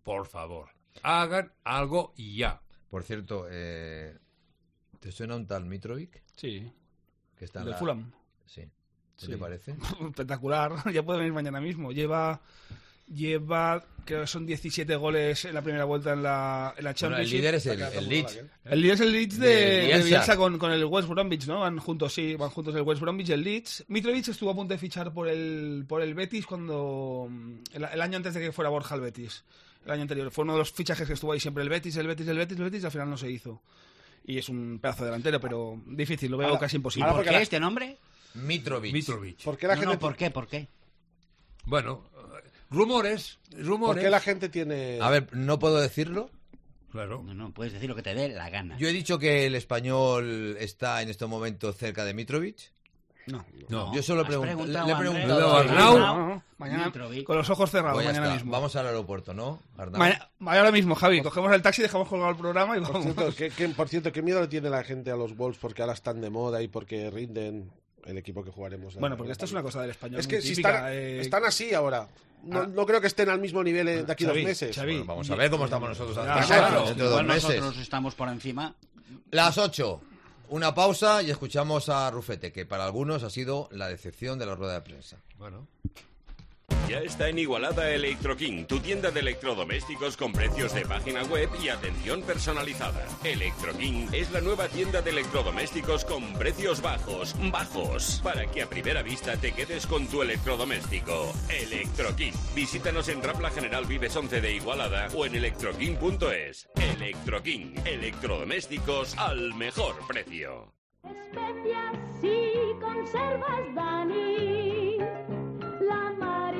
por favor, hagan algo ya. Por cierto, eh, ¿te suena un tal Mitrovic? Sí. Que está en Del la... Fulham. Sí. ¿Qué Sí. te parece? Espectacular. Ya puede venir mañana mismo. Lleva, lleva, creo que son diecisiete goles en la primera vuelta en la, en la Bueno, el Championship. líder es el, el Leeds. El líder es el Leeds de, De de Bielsa. Bielsa con, con el West Bromwich, ¿no? Van juntos, sí, van juntos el West Bromwich y el Leeds. Mitrovic estuvo a punto de fichar por el, por el Betis cuando... El, el año antes de que fuera Borja al Betis. El año anterior. Fue uno de los fichajes que estuvo ahí siempre el Betis, el Betis, el Betis, el Betis, y al final no se hizo. Y es un pedazo delantero, pero difícil, lo veo Ahora- casi imposible. ahora ¿Por porque qué la- este nombre? Mitrovic. Mitrovic. ¿Por qué la No, gente no, ¿por qué? ¿Por qué? Bueno, eh, rumores, rumores. ¿Por qué la gente tiene...? A ver, ¿no puedo decirlo? Claro. No, no, puedes decir lo que te dé la gana. Yo he dicho que el español está en estos momentos cerca de Mitrovic. No. No. Yo solo ¿Has pregunto, preguntado, le he Andrés? preguntado ¿Le he a dado Arnau. Arnau? No, no, mañana Mitrovic. con los ojos cerrados, Pues ya mañana está. mismo. Vamos al aeropuerto, ¿no, Arnau? Mañana, vaya ahora mismo, Javi. Cogemos el taxi, dejamos colgado el programa y Por vamos. cierto, ¿qué, qué- por cierto, ¿qué miedo le tiene la gente a los Wolves porque ahora están de moda y porque rinden el equipo que jugaremos? la- Bueno, porque la- esto es una cosa del español. Es muy que si típica, están, eh, están así ahora. No, Ah. no creo que estén al mismo nivel eh, de aquí a Xavi, dos meses. Xavi, Bueno, vamos a ver cómo estamos nosotros Ah, dentro claro. de dos Igual meses. nosotros estamos por encima. Las ocho. Una pausa y escuchamos a Rufete, que para algunos ha sido la decepción de la rueda de prensa. Bueno. Ya está en Igualada Electro King, tu tienda de electrodomésticos con precios de página web y atención personalizada. Electro King es la nueva tienda de electrodomésticos con precios bajos, bajos, para que a primera vista te quedes con tu electrodoméstico. Electro King. Visítanos en Rambla General Vives once de Igualada o en electroking punto es. Electro King, electrodomésticos al mejor precio. Especias y conservas, Dani. La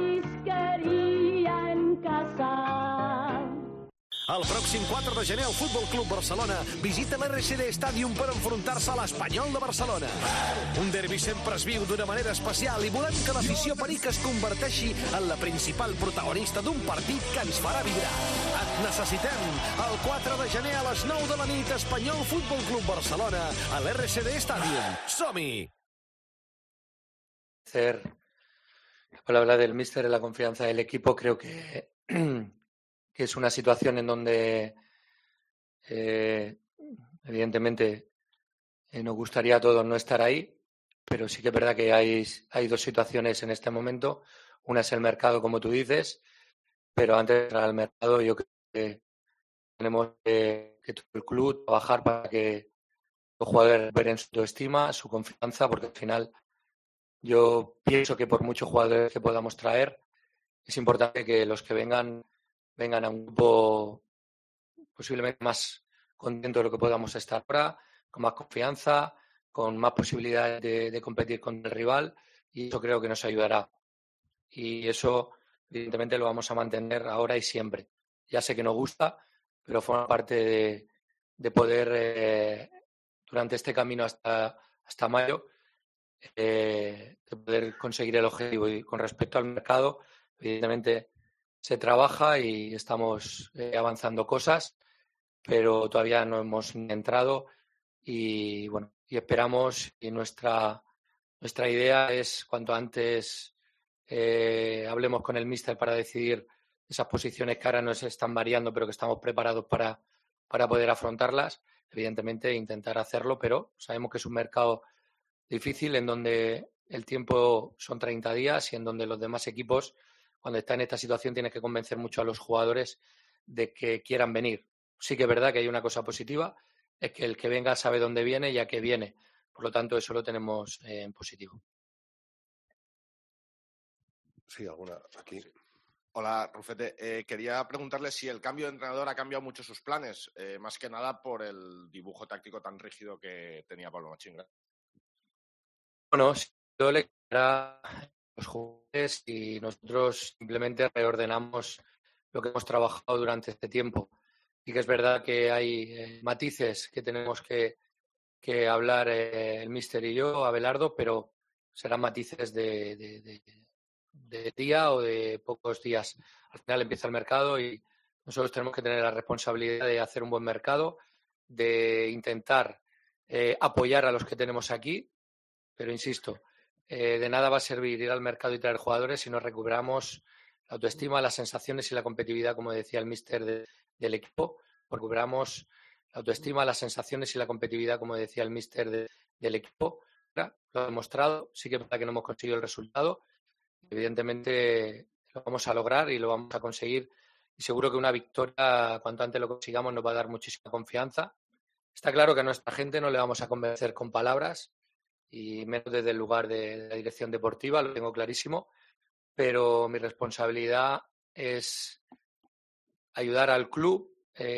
marisquería en casa. El pròxim quatre de gener el Futbol Club Barcelona visita l'R C D Stadium per enfrontar-se a l'Espanyol de Barcelona. Un derbi sempre es viu d'una manera especial i volem que l'afició perica es converteixi en la principal protagonista d'un partit que ens farà vibrar. Et necessitem el quatre de gener a les nou de la nit, Espanyol Futbol Club Barcelona a l'R C D Stadium. Som-hi! Hacer la palabra del míster en la confianza del equipo, creo que, que es una situación en donde eh, evidentemente eh, nos gustaría a todos no estar ahí, pero sí que es verdad que hay, hay dos situaciones en este momento. Una es el mercado, como tú dices, pero antes de entrar al mercado yo creo que tenemos que, que todo el club trabajar para que los jugadores recuperen su autoestima, su confianza, porque al final yo pienso que por muchos jugadores que podamos traer, es importante que los que vengan, vengan a un grupo posiblemente más contento de lo que podamos estar ahora, con más confianza, con más posibilidades de, de competir con el rival, y eso creo que nos ayudará. Y eso, evidentemente, lo vamos a mantener ahora y siempre. Ya sé que nos gusta, pero forma parte de, de poder, eh, durante este camino hasta, hasta mayo, eh, de poder conseguir el objetivo. Y con respecto al mercado, evidentemente se trabaja y estamos eh, avanzando cosas, pero todavía no hemos ni entrado y bueno, y esperamos, y nuestra nuestra idea es cuanto antes eh, hablemos con el míster para decidir esas posiciones que ahora nos están variando, pero que estamos preparados para, para poder afrontarlas. Evidentemente intentar hacerlo, pero sabemos que es un mercado difícil en donde el tiempo son treinta días y en donde los demás equipos, cuando están en esta situación, tienen que convencer mucho a los jugadores de que quieran venir. Sí que es verdad que hay una cosa positiva, es que el que venga sabe dónde viene y a qué viene. Por lo tanto, eso lo tenemos eh, en positivo. Sí, alguna aquí. Hola, Rufete. Eh, quería preguntarle si el cambio de entrenador ha cambiado mucho sus planes, eh, más que nada por el dibujo táctico tan rígido que tenía Pablo Machinga. Bueno, yo le quedará a los jugadores y nosotros simplemente reordenamos lo que hemos trabajado durante este tiempo. Sí que es verdad que hay eh, matices que tenemos que, que hablar eh, el míster y yo, Abelardo, pero serán matices de, de, de, de día o de pocos días. Al final empieza el mercado y nosotros tenemos que tener la responsabilidad de hacer un buen mercado, de intentar eh, apoyar a los que tenemos aquí, pero insisto, eh, de nada va a servir ir al mercado y traer jugadores si no recuperamos la autoestima, las sensaciones y la competitividad, como decía el míster de, del equipo. Recuperamos la autoestima, las sensaciones y la competitividad, como decía el míster de, del equipo. Lo ha demostrado, sí que es verdad que no hemos conseguido el resultado. Evidentemente lo vamos a lograr y lo vamos a conseguir. Y seguro que una victoria, cuanto antes lo consigamos, nos va a dar muchísima confianza. Está claro que a nuestra gente no le vamos a convencer con palabras y menos desde el lugar de la dirección deportiva, lo tengo clarísimo. Pero mi responsabilidad es ayudar al club,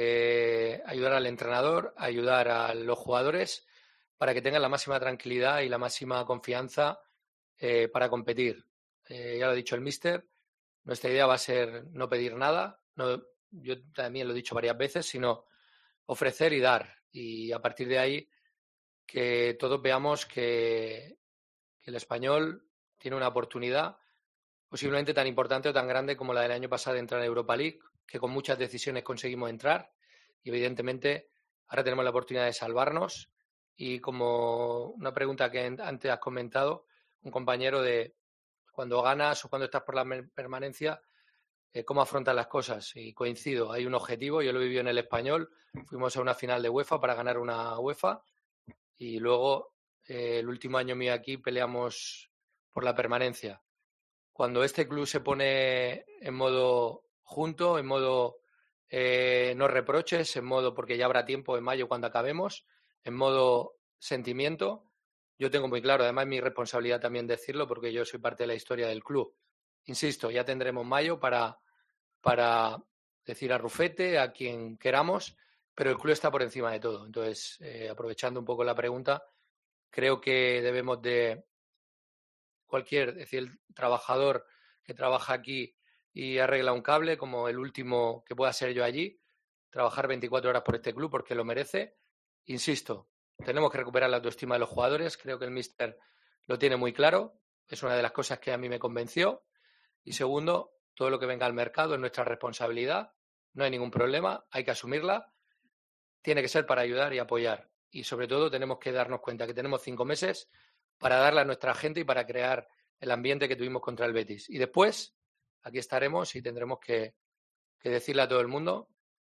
eh, ayudar al entrenador, ayudar a los jugadores para que tengan la máxima tranquilidad y la máxima confianza eh, para competir. Eh, ya lo ha dicho el míster, nuestra idea va a ser no pedir nada, no, yo también lo he dicho varias veces, sino ofrecer y dar. Y a partir de ahí que todos veamos que, que el Español tiene una oportunidad posiblemente tan importante o tan grande como la del año pasado de entrar en Europa League, que con muchas decisiones conseguimos entrar y evidentemente ahora tenemos la oportunidad de salvarnos. Y como una pregunta que antes has comentado, un compañero de cuando ganas o cuando estás por la permanencia, eh, ¿cómo afrontas las cosas? Y coincido, hay un objetivo, yo lo viví en el Español, fuimos a una final de UEFA para ganar una UEFA y luego eh, el último año mío aquí peleamos por la permanencia. Cuando este club se pone en modo junto, en modo eh, no reproches, en modo porque ya habrá tiempo en mayo cuando acabemos, en modo sentimiento, yo tengo muy claro, además es mi responsabilidad también decirlo porque yo soy parte de la historia del club. Insisto, ya tendremos mayo para, para decir a Rufete, a quien queramos, pero el club está por encima de todo. Entonces, eh, aprovechando un poco la pregunta, creo que debemos de cualquier, es decir, el trabajador que trabaja aquí y arregla un cable, como el último que pueda ser yo allí, trabajar veinticuatro horas por este club porque lo merece. Insisto, tenemos que recuperar la autoestima de los jugadores, creo que el míster lo tiene muy claro, es una de las cosas que a mí me convenció. Y segundo, todo lo que venga al mercado es nuestra responsabilidad, no hay ningún problema, hay que asumirla, tiene que ser para ayudar y apoyar. Y sobre todo tenemos que darnos cuenta que tenemos cinco meses para darle a nuestra gente y para crear el ambiente que tuvimos contra el Betis. Y después, aquí estaremos y tendremos que, que decirle a todo el mundo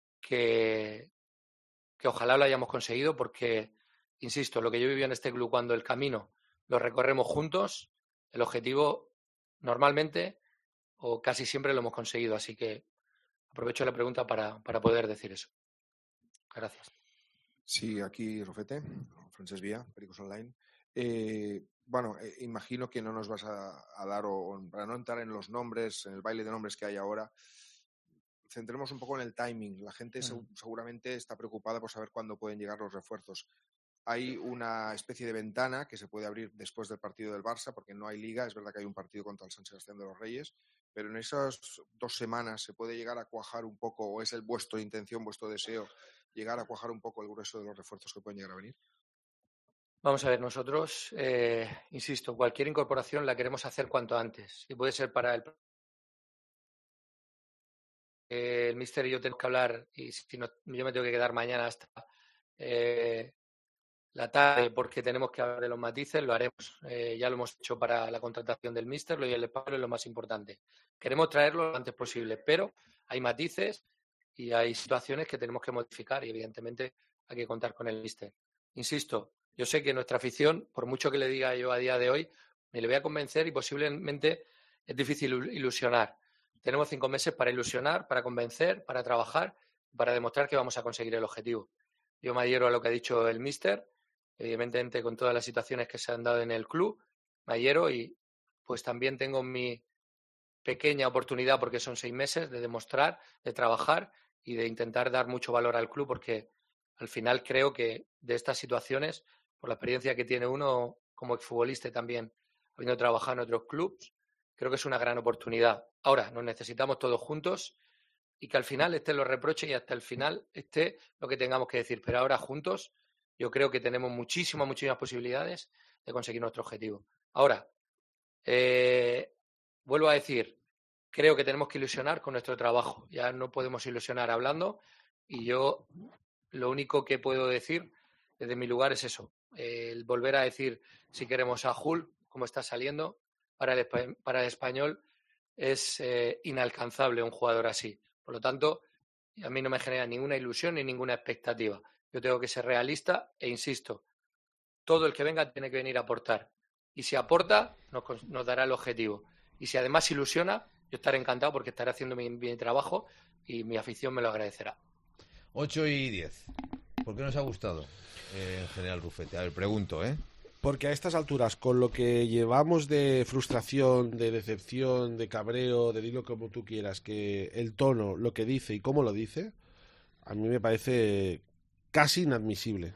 que, que ojalá lo hayamos conseguido porque, insisto, lo que yo viví en este club cuando el camino lo recorremos juntos, el objetivo normalmente o casi siempre lo hemos conseguido. Así que aprovecho la pregunta para, para poder decir eso. Gracias. Sí, aquí Rufete, Francesc Vía, Pericos Online. Eh, bueno, eh, imagino que no nos vas a, a dar, o, o para no entrar en los nombres, en el baile de nombres que hay ahora, centremos un poco en el timing. La gente se, seguramente está preocupada por saber cuándo pueden llegar los refuerzos. Hay una especie de ventana que se puede abrir después del partido del Barça, porque no hay liga. Es verdad que hay un partido contra el San Sebastián de los Reyes, pero en esas dos semanas se puede llegar a cuajar un poco, o es el vuestra intención, vuestro deseo, llegar a cuajar un poco el grueso de los refuerzos que pueden llegar a venir. Vamos a ver, nosotros, eh, insisto, cualquier incorporación la queremos hacer cuanto antes. Y puede ser para el... Eh, el míster y yo tenemos que hablar, y si no, yo me tengo que quedar mañana hasta eh, la tarde porque tenemos que hablar de los matices, lo haremos. Eh, ya lo hemos hecho para la contratación del míster, lo y el espacio es lo más importante. Queremos traerlo lo antes posible, pero hay matices y hay situaciones que tenemos que modificar y evidentemente hay que contar con el míster. Insisto, yo sé que nuestra afición, por mucho que le diga yo a día de hoy, me le voy a convencer y posiblemente es difícil ilusionar. Tenemos cinco meses para ilusionar, para convencer, para trabajar, para demostrar que vamos a conseguir el objetivo. Yo me adhiero a lo que ha dicho el míster, evidentemente con todas las situaciones que se han dado en el club, me adhiero y pues también tengo mi pequeña oportunidad, porque son seis meses, de demostrar, de trabajar y de intentar dar mucho valor al club, porque al final creo que de estas situaciones, por la experiencia que tiene uno como exfutbolista y también habiendo trabajado en otros clubes, creo que es una gran oportunidad. Ahora, nos necesitamos todos juntos y que al final estén los reproches y hasta el final esté lo que tengamos que decir. Pero ahora juntos yo creo que tenemos muchísimas, muchísimas posibilidades de conseguir nuestro objetivo. Ahora, eh, vuelvo a decir, creo que tenemos que ilusionar con nuestro trabajo. Ya no podemos ilusionar hablando y yo lo único que puedo decir desde mi lugar es eso. Eh, el volver a decir si queremos a Hull, como está saliendo, para el, para el español es eh, inalcanzable un jugador así. Por lo tanto, a mí no me genera ninguna ilusión ni ninguna expectativa. Yo tengo que ser realista e insisto, todo el que venga tiene que venir a aportar. Y si aporta, nos, nos dará el objetivo. Y si además ilusiona, yo estaré encantado porque estaré haciendo mi, mi trabajo y mi afición me lo agradecerá. ocho y diez. ¿Por qué nos ha gustado eh, en general Rufete? A ver, pregunto, ¿eh? Porque a estas alturas, con lo que llevamos de frustración, de decepción, de cabreo, de dilo como tú quieras, que el tono, lo que dice y cómo lo dice, a mí me parece casi inadmisible.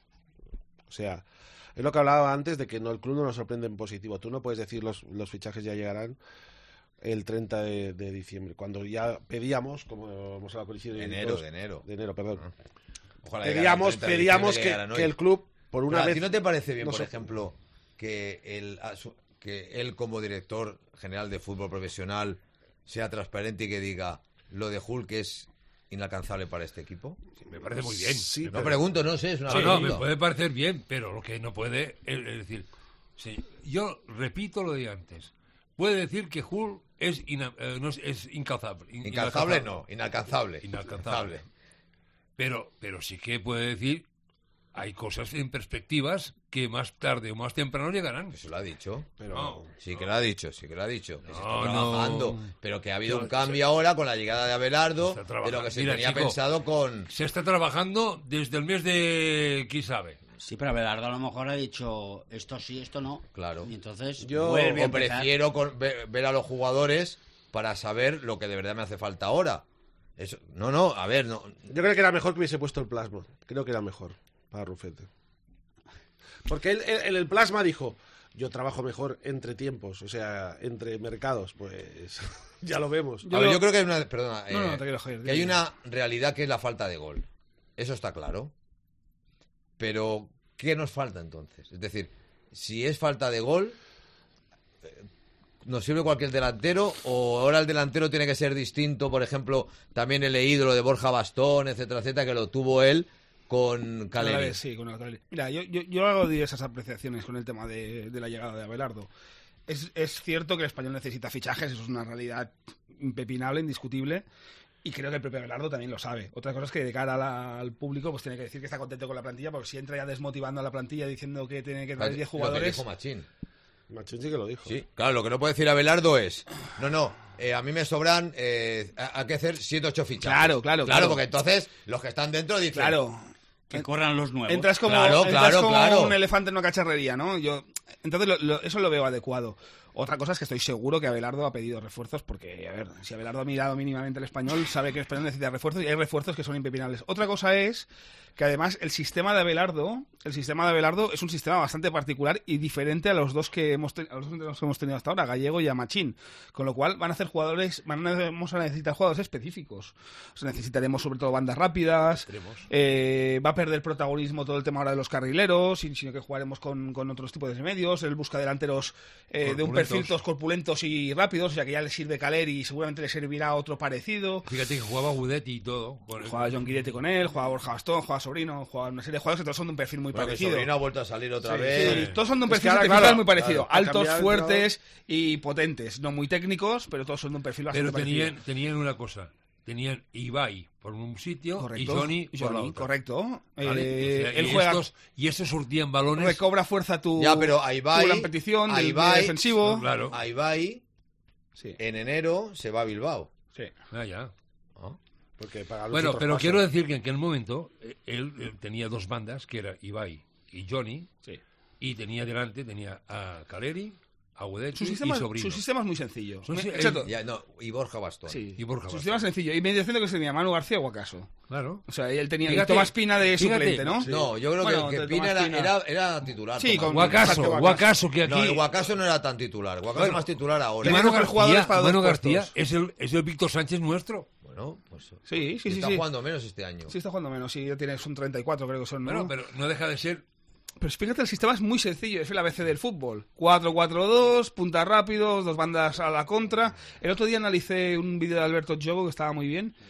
O sea, es lo que hablaba antes de que no, el club no nos sorprende en positivo. Tú no puedes decir los, los fichajes ya llegarán el treinta de, de diciembre, cuando ya pedíamos, como hemos hablado con Isidro, de enero, de enero. De enero, perdón. Ojalá pedíamos pedíamos que, que el club, por una Pero, vez... ¿a ti no te parece bien, no por sé, ejemplo, que él, que él como director general de fútbol profesional sea transparente y que diga lo de Hulk es inalcanzable para este equipo? Sí, me parece muy bien. Sí, no pero... pregunto, no sé, es una sí, pregunta. no, me puede parecer bien, pero lo que no puede es, es decir, sí, yo repito lo de antes. Puede decir que Hulk es, ina, eh, no es, es incalzable. In, Incalzable no, inalcanzable. Inalcanzable. Pero, pero sí que puede decir, hay cosas en perspectivas que más tarde o más temprano llegarán. Eso lo ha dicho. Pero no, sí no. que lo ha dicho, sí que lo ha dicho. Que no, se está trabajando, no. pero que ha habido Pero un cambio se, ahora con la llegada de Abelardo de lo que se Mira, tenía chico, pensado con... Se está trabajando desde el mes de... ¿quién sabe? Sí, pero Abelardo a lo mejor ha dicho esto sí, esto no. Claro. Y entonces yo vuelve a o prefiero con, ver, ver a los jugadores para saber lo que de verdad me hace falta ahora. Eso, no, no, a ver, no. Yo creo que era mejor que hubiese puesto el plasma. Creo que era mejor para Rufete. Porque él, él en el plasma dijo, yo trabajo mejor entre tiempos, o sea, entre mercados, pues ya lo vemos. Yo a ver, yo creo que hay una, perdona, no, eh, no, te quiero joder, que hay una realidad que es la falta de gol. Eso está claro. Pero, ¿qué nos falta entonces? Es decir, si es falta de gol, ¿nos sirve cualquier delantero? ¿O ahora el delantero tiene que ser distinto? Por ejemplo, también he leído lo de Borja Bastón, etcétera, etcétera, que lo tuvo él con Caleri. Sí, con Caleri. Mira, yo, yo, yo hago diversas apreciaciones con el tema de, de la llegada de Abelardo. Es, es cierto que el español necesita fichajes, eso es una realidad impepinable, indiscutible. Y creo que el propio Abelardo también lo sabe. Otra cosa es que de cara a la, al público pues tiene que decir que está contento con la plantilla, porque si entra ya desmotivando a la plantilla diciendo que tiene que traer diez jugadores... Lo que dijo Machín. Machín sí que lo dijo. Sí, claro, lo que no puede decir Abelardo es, no, no, eh, a mí me sobran, eh, hay que hacer siete, ocho fichajes. Claro, claro, claro. claro. Porque entonces los que están dentro dicen... Claro. Que corran los nuevos. Entras como, claro, entras claro, como claro. un elefante en una cacharrería, ¿no? Yo, entonces lo, lo, eso lo veo adecuado. Otra cosa es que estoy seguro que Abelardo ha pedido refuerzos porque, a ver, si Abelardo ha mirado mínimamente el español, sabe que el español necesita refuerzos y hay refuerzos que son impepinables. Otra cosa es que además el sistema de Abelardo, el sistema de Abelardo es un sistema bastante particular y diferente a los dos que hemos, ten, a los dos que hemos tenido hasta ahora, Gallego y a Machín. Con lo cual van a hacer jugadores, vamos a necesitar jugadores específicos. O sea, necesitaremos sobre todo bandas rápidas, eh, va a perder protagonismo todo el tema ahora de los carrileros, sino que jugaremos con, con otros tipos de medios. Él busca delanteros eh, de un perfil todos corpulentos y rápidos, o sea que ya le sirve Caleri y seguramente le servirá otro parecido. Fíjate que jugaba Gudetti y todo. Jugaba John Guidetti con él, jugaba Borja Bastón, jugaba Sobrino, jugaba una serie de jugadores que todos son de un perfil muy bueno, parecido. Sobrino ha vuelto a salir otra sí, vez. Sí, todos son de un perfil es que ahora, claro, muy parecido. Claro, altos, fuertes entrado... y potentes. No muy técnicos, pero todos son de un perfil bastante pero tenían, parecido. tenían una cosa. Tenían Ibai por un sitio correcto. y Johnny por Johnny, la otra. Correcto. ¿Vale? Eh, O sea, él y juega... Estos, y estos surtían balones. Recobra fuerza tu, ya, pero a Ibai, tu gran petición a del, Ibai, del defensivo. No, claro. A Ibai, sí. en enero se va a Bilbao. Sí. Ah, ya. ¿Ah? Porque para bueno, pero pasos... quiero decir que en aquel momento él, él tenía dos bandas, que era Ibai y Johnny, sí. y tenía delante, tenía a Caleri, a Gudetti y Sobrino. Su sistema es muy sencillo. Su, Me, el, ya, no, y Borja Bastón. Sí. Y Borja Su Bastón. sistema es sencillo. Y me diciendo que tenía Manu García o acaso. Claro. O sea, él tenía Fíjate, Tomás Pina de fíjate, suplente, ¿no? Sí. No, yo creo bueno, que, que Pina, Pina era, era titular. Sí, con Guacaso, Guacaso, que aquí... No, el Guacaso no era tan titular. Guacaso bueno, es más titular ahora. Y Manu García, para Manu dos García es, el, es el Víctor Sánchez nuestro. Bueno, pues sí, sí, sí. Está sí. jugando menos este año. Sí, está jugando menos. Sí, ya tienes un treinta y cuatro, creo que son. Bueno, ¿no? pero no deja de ser... Pero fíjate, el sistema es muy sencillo, es el A B C del fútbol. cuatro cuatro dos, puntas rápidos, dos bandas a la contra. El otro día analicé un vídeo de Alberto Giogo que estaba muy bien.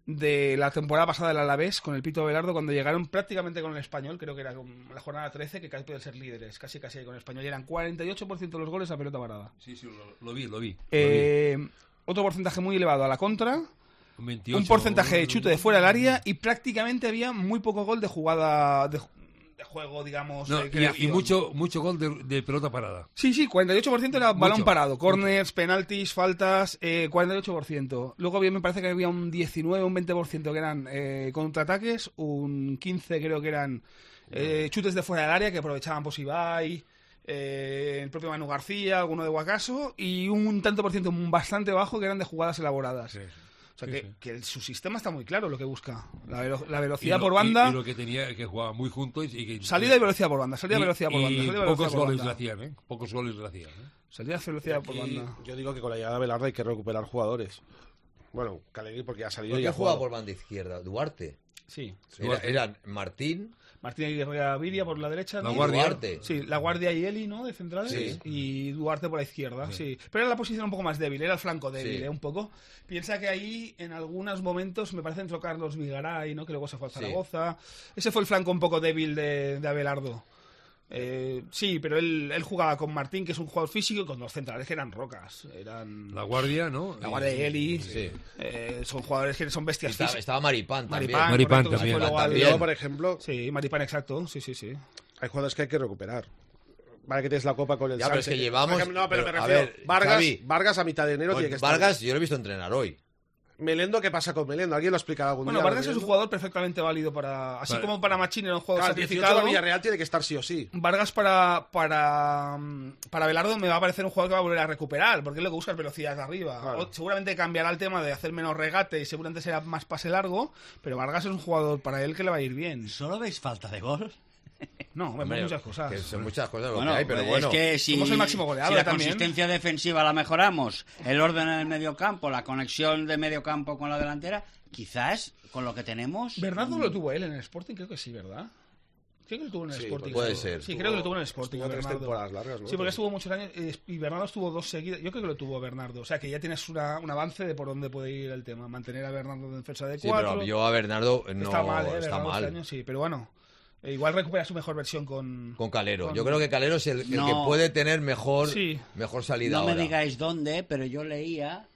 de la temporada pasada del Alavés con el Pito Abelardo, cuando llegaron prácticamente con el Español, creo que era con la jornada trece, que casi pueden ser líderes, casi casi con el Español, y eran cuarenta y ocho por ciento de los goles a pelota parada. Sí, sí, lo, lo vi, lo vi. Eh, lo vi. Otro porcentaje muy elevado a la contra, Un veintiocho, un porcentaje de chute de fuera del área, y prácticamente había muy poco gol de jugada de, de juego, digamos, No, de y, creación. y mucho mucho gol de, de pelota parada. Sí, sí, cuarenta y ocho por ciento era balón Mucho, parado. Corners, penaltis, faltas, eh, cuarenta y ocho por ciento. Luego bien, me parece que había un diecinueve, un veinte por ciento que eran eh, contraataques, un quince creo que eran eh, chutes de fuera del área que aprovechaban pues Ibai, eh, el propio Manu García, alguno de Guacaso, y un tanto por ciento bastante bajo que eran de jugadas elaboradas. Sí, sí. O sea, Sí, que, sí. que el- su sistema está muy claro lo que busca. La, velo- la velocidad Y lo- por banda, Y, y lo que tenía, que jugaba muy juntos y que... salida y velocidad por banda, salida y y- velocidad por banda, y salida y velocidad pocos por goles banda. le hacían, ¿eh? Pocos goles le hacían, ¿eh? Salida y velocidad por Aquí, banda. yo digo que con la llegada de Abelardo hay que recuperar jugadores. Bueno, Calegui porque ya ha salido ¿Por y qué ha jugaba jugado. por banda izquierda? Duarte. Sí. Era, eran Martín, Martín Aguirre Gaviria por la derecha, ¿no? La Guardia. Duarte. Sí, La Guardia y Eli, ¿no? De centrales. Sí. Y Duarte por la izquierda, sí. Sí. Pero era la posición un poco más débil, era el flanco débil, Sí. ¿eh? Un poco. Piensa que ahí, en algunos momentos, me parece entró Carlos Vigaray, ¿no? Que luego se fue a Sí. Zaragoza. Ese fue el flanco un poco débil de, de Abelardo. Eh, sí, pero él, él jugaba con Martín, que es un jugador físico, y con los centrales que eran rocas. Eran... La Guardia, ¿no? La Guardia y Eli. Sí. Eh, son jugadores que son bestias Estaba, físicas. estaba Maripán también. Maripán, Maripán correcto, que se también. fue luego al- También. Luego, por ejemplo, Sí, Maripán, exacto. Sí, sí, sí. hay jugadores que hay que recuperar. Vale que tienes la copa con el Ya, pero es Sánchez. que llevamos- Por ejemplo, no, pero, pero, me a refiero, ver, Vargas, Xavi. Vargas a mitad de enero Pues tiene que estar. Vargas, yo lo he visto entrenar hoy. Melendo, ¿qué pasa con Melendo? ¿Alguien lo explicará algún Bueno, día? Vargas es un Melendo? jugador perfectamente válido para... Así Vale. como para Machín era un jugador Claro, dieciocho sacrificado, para Villarreal tiene que estar sí o sí. Vargas para, para, mm, para Abelardo me va a parecer un jugador que va a volver a recuperar, porque es lo que busca es velocidad de arriba. Claro. O seguramente cambiará el tema de hacer menos regate y seguramente será más pase largo, pero Vargas es un jugador para él que le va a ir bien. ¿Solo veis falta de gol? No, vemos Hombre, muchas cosas. Que son muchas cosas lo Bueno, que hay, pero es bueno. que si, Somos el máximo goleador si la también. consistencia defensiva la mejoramos, el orden en el mediocampo, la conexión de mediocampo con la delantera, quizás con lo que tenemos... Bernardo lo tuvo él en el Sporting, creo que sí, ¿verdad? Creo que lo tuvo en el Sí, Sporting. puede sí. ser. Sí, creo que lo tuvo en el Sporting. Estuvo tres Bernardo. temporadas largas, ¿no? Sí, porque estuvo muchos años eh, y Bernardo estuvo dos seguidas. Yo creo que lo tuvo Bernardo. O sea, que ya tienes una, un avance de por dónde puede ir el tema. Mantener a Bernardo en defensa de Sí, cuatro. pero yo a Bernardo no está mal, ¿eh? está Bernardo mal. este año, sí, pero bueno. eh, igual recupera su mejor versión con... Con Calero. con- Yo creo que Calero es el, el No. que puede tener mejor, Sí. mejor salida No me ahora. digáis dónde, pero yo leía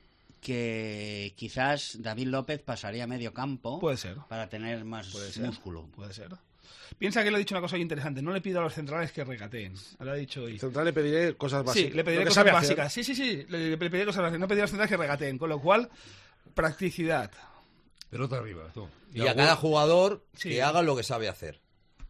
que quizás David López pasaría a medio campo Puede ser. para tener más Puede ser. músculo. Puede ser. Piensa que le he dicho una cosa muy interesante. No le pido a los centrales que regateen. Lo ha dicho hoy. Central le pediré cosas básicas. Sí, le pediré Lo que cosas sabe hacer. básicas. Sí, sí, sí. Le, le pediré cosas básicas. No pediré a los centrales que regateen. Con lo cual, practicidad. Pelota arriba, tú. Y a cada jugador Sí. que haga lo que sabe hacer.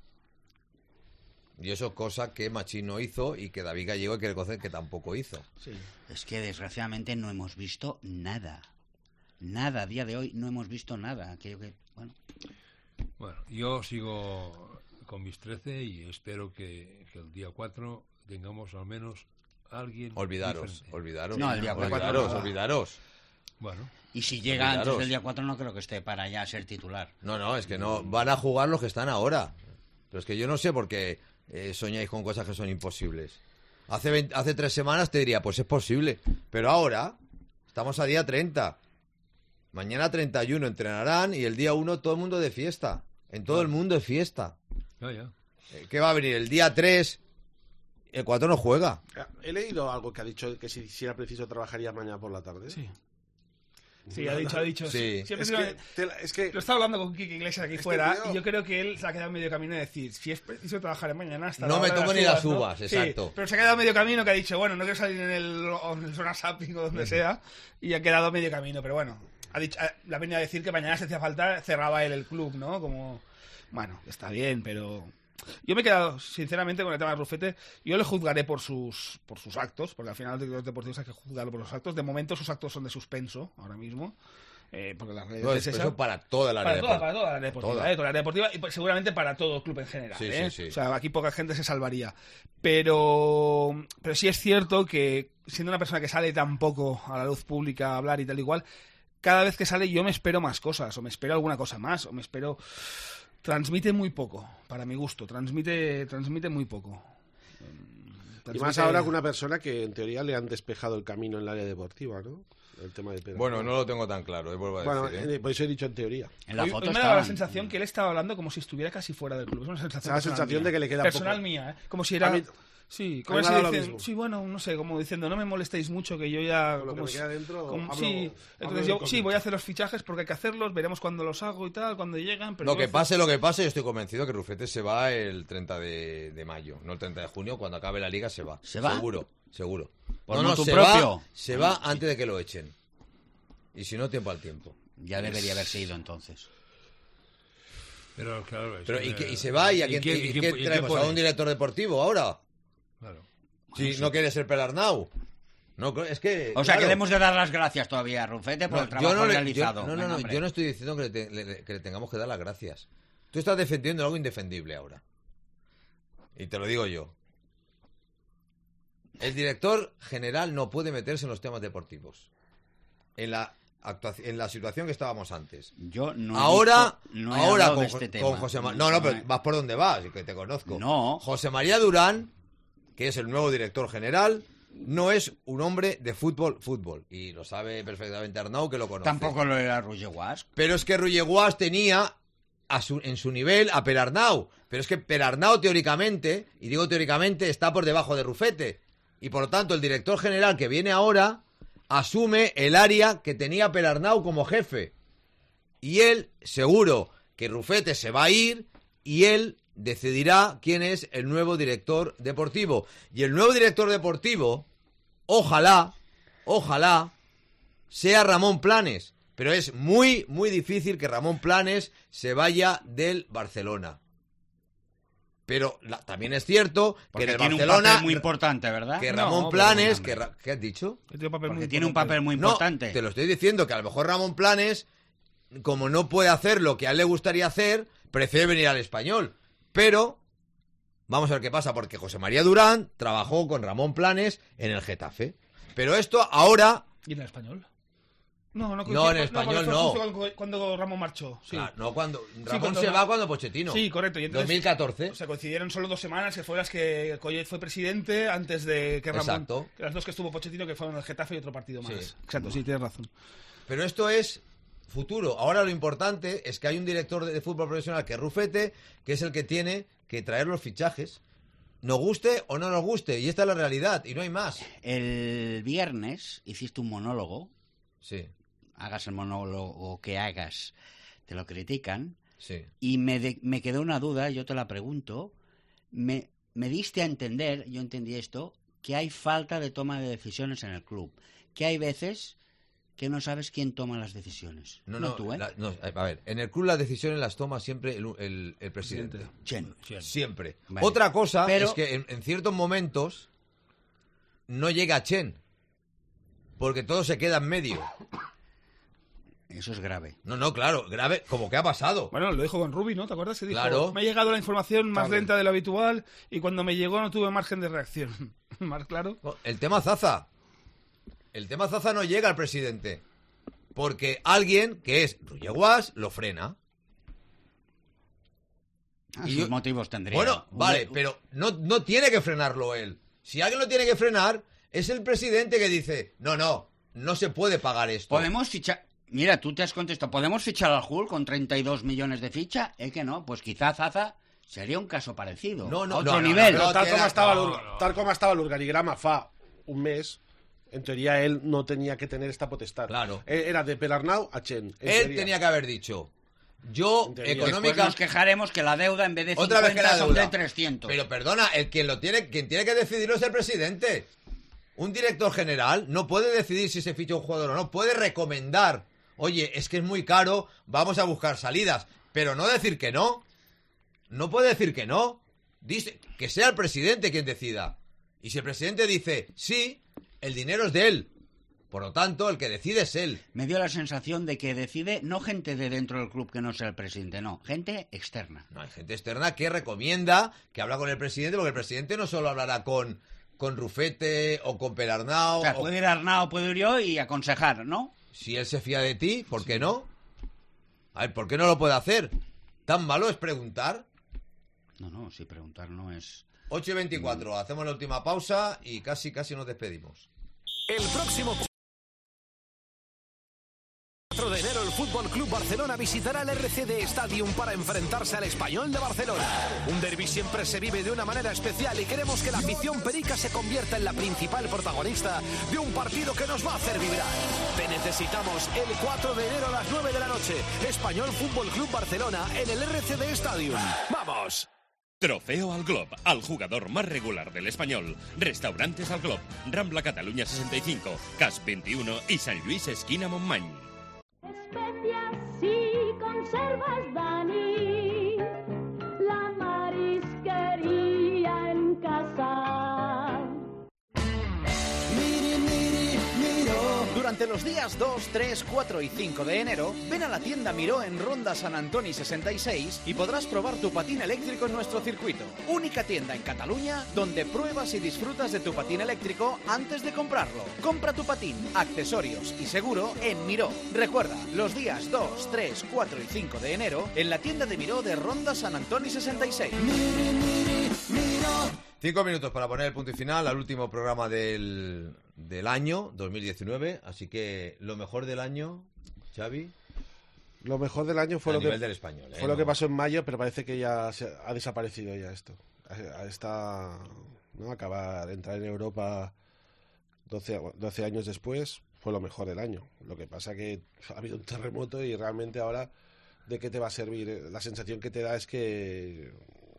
Y eso es cosa que Machín no hizo y que David Gallego hay que reconocer que tampoco hizo. Sí. Es que desgraciadamente no hemos visto nada. Nada, a día de hoy no hemos visto nada. Aquello que, bueno, Bueno, yo sigo con mis trece y espero que, que el día cuatro tengamos al menos alguien Olvidaros, diferente. olvidaros. No, el día cuatro olvidaros, no. olvidaros. Bueno, y si llega antes Olvidaros. del día cuatro no creo que esté para ya ser titular. No, no, es que no. Van a jugar los que están ahora. Pero es que yo no sé por qué eh, soñáis con cosas que son imposibles. Hace, veinte hace tres semanas te diría, pues es posible. Pero ahora, estamos a día treinta. Mañana treinta y uno entrenarán y el día uno todo el mundo de fiesta. En todo el mundo es fiesta. ya, ya. Eh, ¿Qué va a venir? El día tres, el cuatro no juega. He leído algo que ha dicho que si, si era preciso trabajaría mañana por la tarde. Sí. Sí, ha dicho, ha dicho. Sí. Siempre Es se lo- que, te- es que Lo estaba hablando con Kike Iglesias aquí Es que, fuera tío- y yo creo que él se ha quedado medio camino de decir, si es preciso trabajar mañana hasta No la me hora de tomo ni las ¿no? uvas, Sí, exacto. pero se ha quedado medio camino que ha dicho, bueno, no quiero salir en el, o en el zona shopping o donde sea y ha quedado medio camino, pero bueno, ha dicho, ha- le ha venido a decir que mañana si hacía falta cerraba él el club, ¿no? Como, bueno, está bien, pero... Yo me he quedado, sinceramente, con el tema de Rufete. Yo le juzgaré por sus por sus actos, porque al final los deportivos hay que juzgarlo por los actos. De momento sus actos son de suspenso, ahora mismo. Eh, porque la realidad No, es es esa. eso para toda la para área toda, deportiva. para toda la área deportiva, Toda. eh, toda la área deportiva y pues, seguramente para todo el club en general. Sí, eh. sí, sí. O sea, aquí poca gente se salvaría. Pero, pero sí es cierto que siendo una persona que sale tan poco a la luz pública a hablar y tal igual, cada vez que sale yo me espero más cosas, o me espero alguna cosa más, o me espero... Transmite muy poco, para mi gusto, transmite, transmite muy poco. Y más ahora con una persona que en teoría le han despejado el camino en el área deportiva, ¿no? El tema de Pedro. Bueno, no lo tengo tan claro, eh, vuelvo a bueno, decir. ¿eh? Por eso he dicho en teoría. En la foto me daba la sensación que él estaba hablando como si estuviera casi fuera del club. Es una sensación, la sensación mía. de que le queda personal poco. mía, ¿eh? Como si era... Mí, sí, como si dicen, sí, bueno, no sé, como diciendo, no me molestéis mucho, que yo ya... Lo como que me queda dentro, como, hablo, sí, entonces yo sí, voy a hacer los fichajes porque hay que hacerlos, veremos cuándo los hago y tal, cuando llegan. Pero lo que hacer... pase, lo que pase, yo estoy convencido que Rufete se va el treinta de, de mayo, no el treinta de junio, cuando acabe la liga se va. ¿Se va? Seguro, seguro. ¿Por no, no, motu se propio? va, se va antes de que lo echen. Y si no, tiempo al tiempo. Ya debería haberse ido entonces. Pero claro, Pero, ¿y, que, ¿y se va? ¿Y a quién, qué, y, y qué qué, traemos? ¿A un director deportivo ahora? Claro. Si Bueno, sí. no quiere ser Pelarnau. No, es que, o sea, claro. que debemos de dar las gracias todavía a Rufete por No, el trabajo yo no le, realizado. Yo, no, Venga, no, no, hombre. yo no estoy diciendo que le, te, le, que le tengamos que dar las gracias. Tú estás defendiendo algo indefendible ahora. Y te lo digo yo. El director general no puede meterse en los temas deportivos. En la actuación, en la situación que estábamos antes. Yo no he ahora, dicho- no he ahora hablado con, de este con tema. José María. No, No, no, no pero he- vas por donde vas, que te conozco. No. José María Durán, que es el nuevo director general, no es un hombre de fútbol, fútbol. Y lo sabe perfectamente Arnau, que lo conoce. Tampoco lo era Ruyeguas. Pero es que Ruyeguas tenía a su, en su nivel a Pelarnau. Pero es que Pelarnau teóricamente, y digo teóricamente, está por debajo de Rufete. Y por lo tanto el director general que viene ahora asume el área que tenía Pelarnau como jefe. Y él, seguro que Rufete se va a ir y él decidirá quién es el nuevo director deportivo. Y el nuevo director deportivo, ojalá, ojalá, sea Ramón Planes. Pero es muy, muy difícil que Ramón Planes se vaya del Barcelona. Pero la, también es cierto Porque que en el tiene un Barcelona... papel muy importante, ¿verdad? Que No, Ramón pero Planes... no, Que, hombre. Ra- ¿Qué has dicho? Que tiene un papel Porque muy tiene un importante. papel muy No, importante. te lo estoy diciendo, que a lo mejor Ramón Planes, como no puede hacer lo que a él le gustaría hacer, prefiere venir al Español. Pero vamos a ver qué pasa, porque José María Durán trabajó con Ramón Planes en el Getafe. Pero esto ahora... ¿Y en el español? No, no, No, en español porque fue no. justo Cuando, cuando Ramón marchó. Sí. Claro, no, cuando Ramón cuando se Ra- va cuando Pochettino. Sí, correcto. Y entonces, dos mil catorce. O sea, coincidieron solo dos semanas, que fue las que Collet fue presidente antes de que Ramón... Exacto. que las dos que estuvo Pochettino, que fueron el Getafe y otro partido más. Sí. Exacto, sí, tienes razón. Pero esto es futuro. Ahora lo importante es que hay un director de, de fútbol profesional que es Rufete, que es el que tiene que traer los fichajes. Nos guste o no nos guste. Y esta es la realidad. Y no hay más. El viernes hiciste un monólogo. Sí. Hagas el monólogo que hagas, te lo critican. Sí. Y me, de- me quedó una duda, yo te la pregunto. Me, me diste a entender, yo entendí esto, que hay falta de toma de decisiones en el club. Que hay veces que no sabes quién toma las decisiones. No, no, tú, ¿eh? la- no, a ver, en el club las decisiones las toma siempre el, el- el presidente. Chen. Siempre. Vale. Otra cosa Pero- es que en, en ciertos momentos no llega Chen, porque todo se queda en medio. Eso es grave. No, no, claro, grave, como que ha pasado. Bueno, lo dijo con Rubi, ¿no? ¿Te acuerdas? Que dijo, Claro. me ha llegado la información más Tarde. lenta de lo habitual y cuando me llegó no tuve margen de reacción. ¿Más claro? El tema Zaza. El tema Zaza no llega al presidente. Porque alguien, que es Ruyeguas, lo frena. Ah, Y sus yo- motivos tendría. Bueno, Un- vale, pero no, no tiene que frenarlo él. Si alguien lo tiene que frenar, es el presidente que dice, no, no, no se puede pagar esto. Podemos fichar... Mira, tú te has contestado, ¿podemos fichar al Hull con treinta y dos millones de ficha? Es que no, pues quizá Zaza sería un caso parecido. No, no, a otro no, no, nivel. no, Pero tal queda- como estaba, el, no, or- no. tal como estaba el organigrama fa un mes, en teoría él no tenía que tener esta potestad. Claro. Él era de Pelarnau a Chen. en Él teoría. tenía que haber dicho, yo teoría. Después económica... nos quejaremos que la deuda en vez de Otra vez que cincuenta la son deuda. de trescientos. Pero perdona, el quien lo tiene, quien tiene que decidirlo es el presidente. Un director general no puede decidir si se ficha un jugador o no, puede recomendar, oye, es que es muy caro, vamos a buscar salidas, pero no decir que no. No puede decir que no. Dice que sea el presidente quien decida. Y si el presidente dice sí, el dinero es de él. Por lo tanto, el que decide es él. Me dio la sensación de que decide no gente de dentro del club que no sea el presidente, no, gente externa. No, hay gente externa que recomienda, que habla con el presidente, porque el presidente no solo hablará con, con Rufete o con Pelarnau. O sea, o- puede ir Arnau, puede ir yo y aconsejar, ¿no? Si él se fía de ti, ¿por qué no? A ver, ¿por qué no lo puede hacer? ¿Tan malo es preguntar? No, no, si preguntar no es... ocho y veinticuatro, hacemos la última pausa y casi, casi nos despedimos. El próximo cuatro de enero el Fútbol Club Barcelona visitará el R C D Stadium para enfrentarse al Español de Barcelona. Un derbi siempre se vive de una manera especial y queremos que la afición perica se convierta en la principal protagonista de un partido que nos va a hacer vibrar. Te necesitamos el cuatro de enero a las nueve de la noche. Español Fútbol Club Barcelona en el R C D Stadium. ¡Vamos! Trofeo al Glob, al jugador más regular del Español. Restaurantes al Glob, Rambla Cataluña sesenta y cinco, Cas veintiuno y San Luis esquina Montmany. Especias y conservas, Dani, la marisquería en casa. Miri, miri, miro. Durante los días dos, tres, cuatro y cinco de enero, ven a la tienda Miró en Ronda San Antoni sesenta y seis y podrás probar tu patín eléctrico en nuestro circuito. Única tienda en Cataluña donde pruebas y disfrutas de tu patín eléctrico antes de comprarlo. Compra tu patín, accesorios y seguro en Miró. Recuerda, los días dos, tres, cuatro y cinco de enero en la tienda de Miró de Ronda San Antoni sesenta y seis. Miri, miri, miro. Cinco minutos para poner el punto y final al último programa del, del año dos mil diecinueve. Así que lo mejor del año, Xavi. Lo mejor del año fue, a lo nivel que, del español, ¿eh? fue lo que pasó en mayo, pero parece que ya se ha desaparecido ya esto. Está, ¿no? Acaba de entrar en Europa doce, doce años después, fue lo mejor del año. Lo que pasa que ha habido un terremoto y realmente ahora, ¿de qué te va a servir? La sensación que te da es que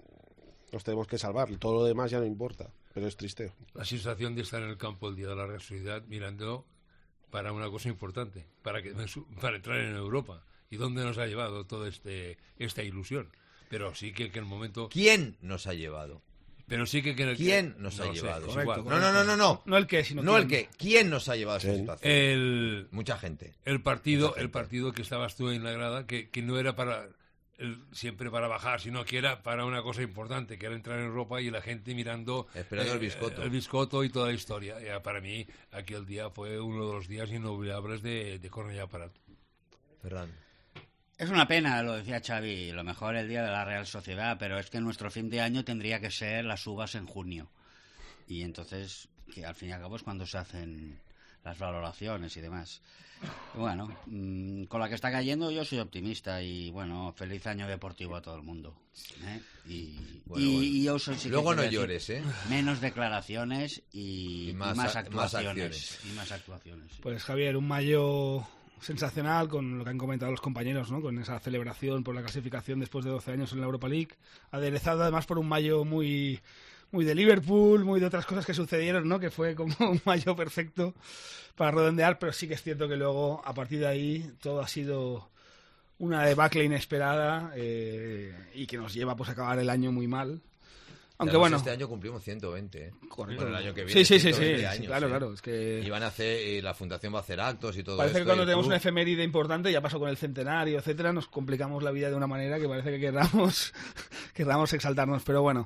nos tenemos que salvar, todo lo demás ya no importa, pero es triste. La sensación de estar en el campo el día de la Real Sociedad mirando para una cosa importante, para que para entrar en Europa. ¿Y dónde nos ha llevado toda este, esta ilusión? Pero sí que, que el momento... ¿Quién nos ha llevado? Pero sí que... que ¿Quién nos no ha sé, llevado? correcto, correcto. No, no, no, no, no. No el qué, sino no quién. el qué. ¿Quién nos ha llevado a esa situación? El, Mucha gente. El partido, Mucha gente. el partido que estabas tú en la grada, que, que no era para el, siempre para bajar, sino que era para una cosa importante, que era entrar en Europa y la gente mirando... Esperando eh, el biscotto. El biscotto y toda la historia. Ya, para mí, aquel día fue uno de los días inolvidables de, de Cornellà Prat. Ferran. Es una pena, lo decía Xavi, lo mejor el día de la Real Sociedad, pero es que nuestro fin de año tendría que ser las uvas en junio. Y entonces, que al fin y al cabo es cuando se hacen las valoraciones y demás. Bueno, mmm, con la que está cayendo yo soy optimista y, bueno, feliz año deportivo a todo el mundo. ¿eh? Y, bueno, y, bueno. y yo soy, sí que Luego no quiero llores, decir, ¿eh? Menos declaraciones y, Y más y más, a- más actuaciones, acciones. y más actuaciones. Pues Javier, un mayo sensacional con lo que han comentado los compañeros, ¿no? Con esa celebración por la clasificación después de doce años en la Europa League, aderezado además por un mayo muy muy de Liverpool, muy de otras cosas que sucedieron, ¿no? Que fue como un mayo perfecto para redondear, pero sí que es cierto que luego a partir de ahí todo ha sido una debacle inesperada eh, y que nos lleva pues a acabar el año muy mal. Aunque Además, bueno, este año cumplimos ciento veinte, ¿eh? Correcto. Bueno, el año que Sí, viene. sí, sí, ciento veinte sí, años, sí, claro, ¿eh? claro, es que- Y van a hacer, y la fundación va a hacer actos y todo parece esto. que cuando y el tenemos club- una efeméride importante, ya pasó con el centenario, etcétera, nos complicamos la vida de una manera que parece que querramos, querramos exaltarnos. Pero bueno,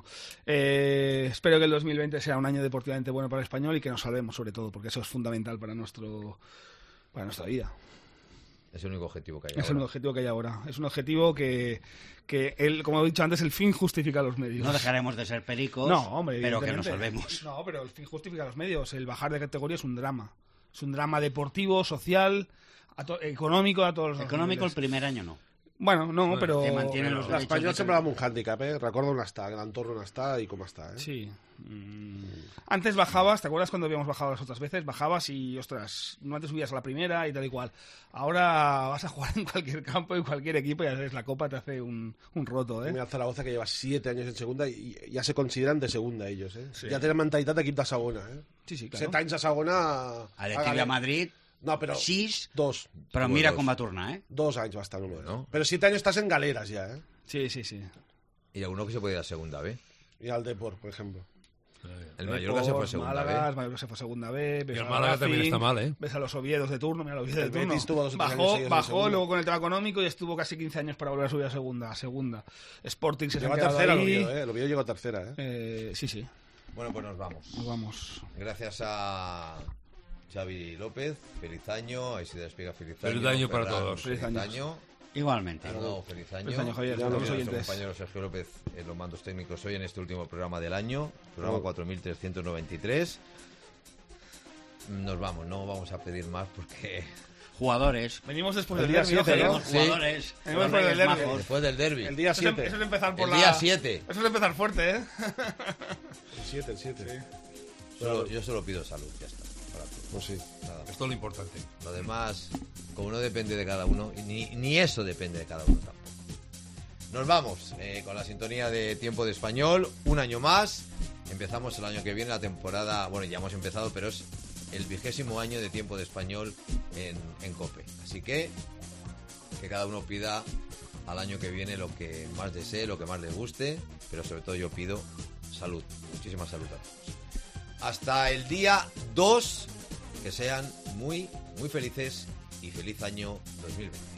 eh, espero que el dos mil veinte sea un año deportivamente bueno para el Español y que nos salvemos sobre todo, porque eso es fundamental para nuestro para nuestra vida. Es el único objetivo que hay Es ahora. el único objetivo que hay ahora. Es un objetivo que, que el, como he dicho antes, el fin justifica los medios. No dejaremos de ser pericos, No, hombre, pero que nos evidentemente. salvemos. No, pero el fin justifica los medios. El bajar de categoría es un drama. Es un drama deportivo, social, a to- económico, a todos los Económico el niveles. primer año no. Bueno, no, Bueno, pero... que mantienen los derechos L'Espanyol de- sempre va amb un hàndicap, eh? Recordo on està, l'entorn on està i com està, eh? Sí. Mm. Antes bajabas, ¿te acuerdas cuando habíamos bajado las otras veces? Bajabas y, ostras, no antes subías a la primera y tal y cual. Ahora vas a jugar en cualquier campo y cualquier equipo y a veces la copa te hace un, un roto, ¿eh? Mira el Zaragoza, que lleva siete años en segunda y ya se consideran de segunda ellos, eh? Sí. Ja tenen mentalitat d'equip de segona, eh? Sí, sí, claro. Set anys a segona... A l'equip de Madrid, No, però... sis, Dos. però Tuvo mira dos. com va tornar, eh? Dos anys va estar només. No? Pero siete años estás en galeras ya, eh? Sí, sí, sí. Y alguno que se puede ir a segunda B. Y al Depor, por ejemplo. El Mallorca se fue a segunda Málaga, B. el Mallorca se fue a segunda B. ves Y el al Málaga Racing, también está mal, ¿eh? Ves a los Oviedos de turno, mira, los Oviedos El de turno. Betis tuvo dos o tres años bajó, seguidos en bajó segunda. luego con el tema económico y estuvo casi quince años para volver a subir a segunda. A segunda. Sporting se Llegó ha a quedado tercera el ahí. Oviedo, eh? El Oviedo llegó a tercera, eh? Eh, sí, sí. Bueno, pues nos vamos. Nos vamos. Gracias a Xavi López. Feliz año. A Isidro Espiga, feliz año. Feliz año para Ferran, todos. Feliz Feliz año. Igualmente. Arnau, feliz año. Feliz año, Javier. Ya A los nuestro oyentes. compañero Sergio López en los mandos técnicos hoy en este último programa del año, programa cuatro mil trescientos noventa y tres. Nos vamos, no vamos a pedir más porque... Jugadores. Venimos después El del día derbi, ¿no, siete, Javier? ¿no? Jugadores. Venimos después del derbi. Majos. Después del derbi. El día Eso es, siete. eso es empezar por El la... día siete. Eso es empezar fuerte, ¿eh? El siete, el siete. Solo- yo solo pido salud, ya está. Para todo. Pues sí. Nada. Esto es lo importante. Lo demás, como no depende de cada uno, ni, ni eso depende de cada uno tampoco. Nos vamos eh, con la sintonía de Tiempo de Español, un año más. Empezamos el año que viene la temporada, bueno, ya hemos empezado, pero es el vigésimo año de Tiempo de Español en, en COPE. Así que que cada uno pida al año que viene lo que más desee, lo que más le guste, pero sobre todo yo pido salud, muchísima salud a todos. Hasta el día dos, que sean muy, muy felices y feliz año dos mil veinte.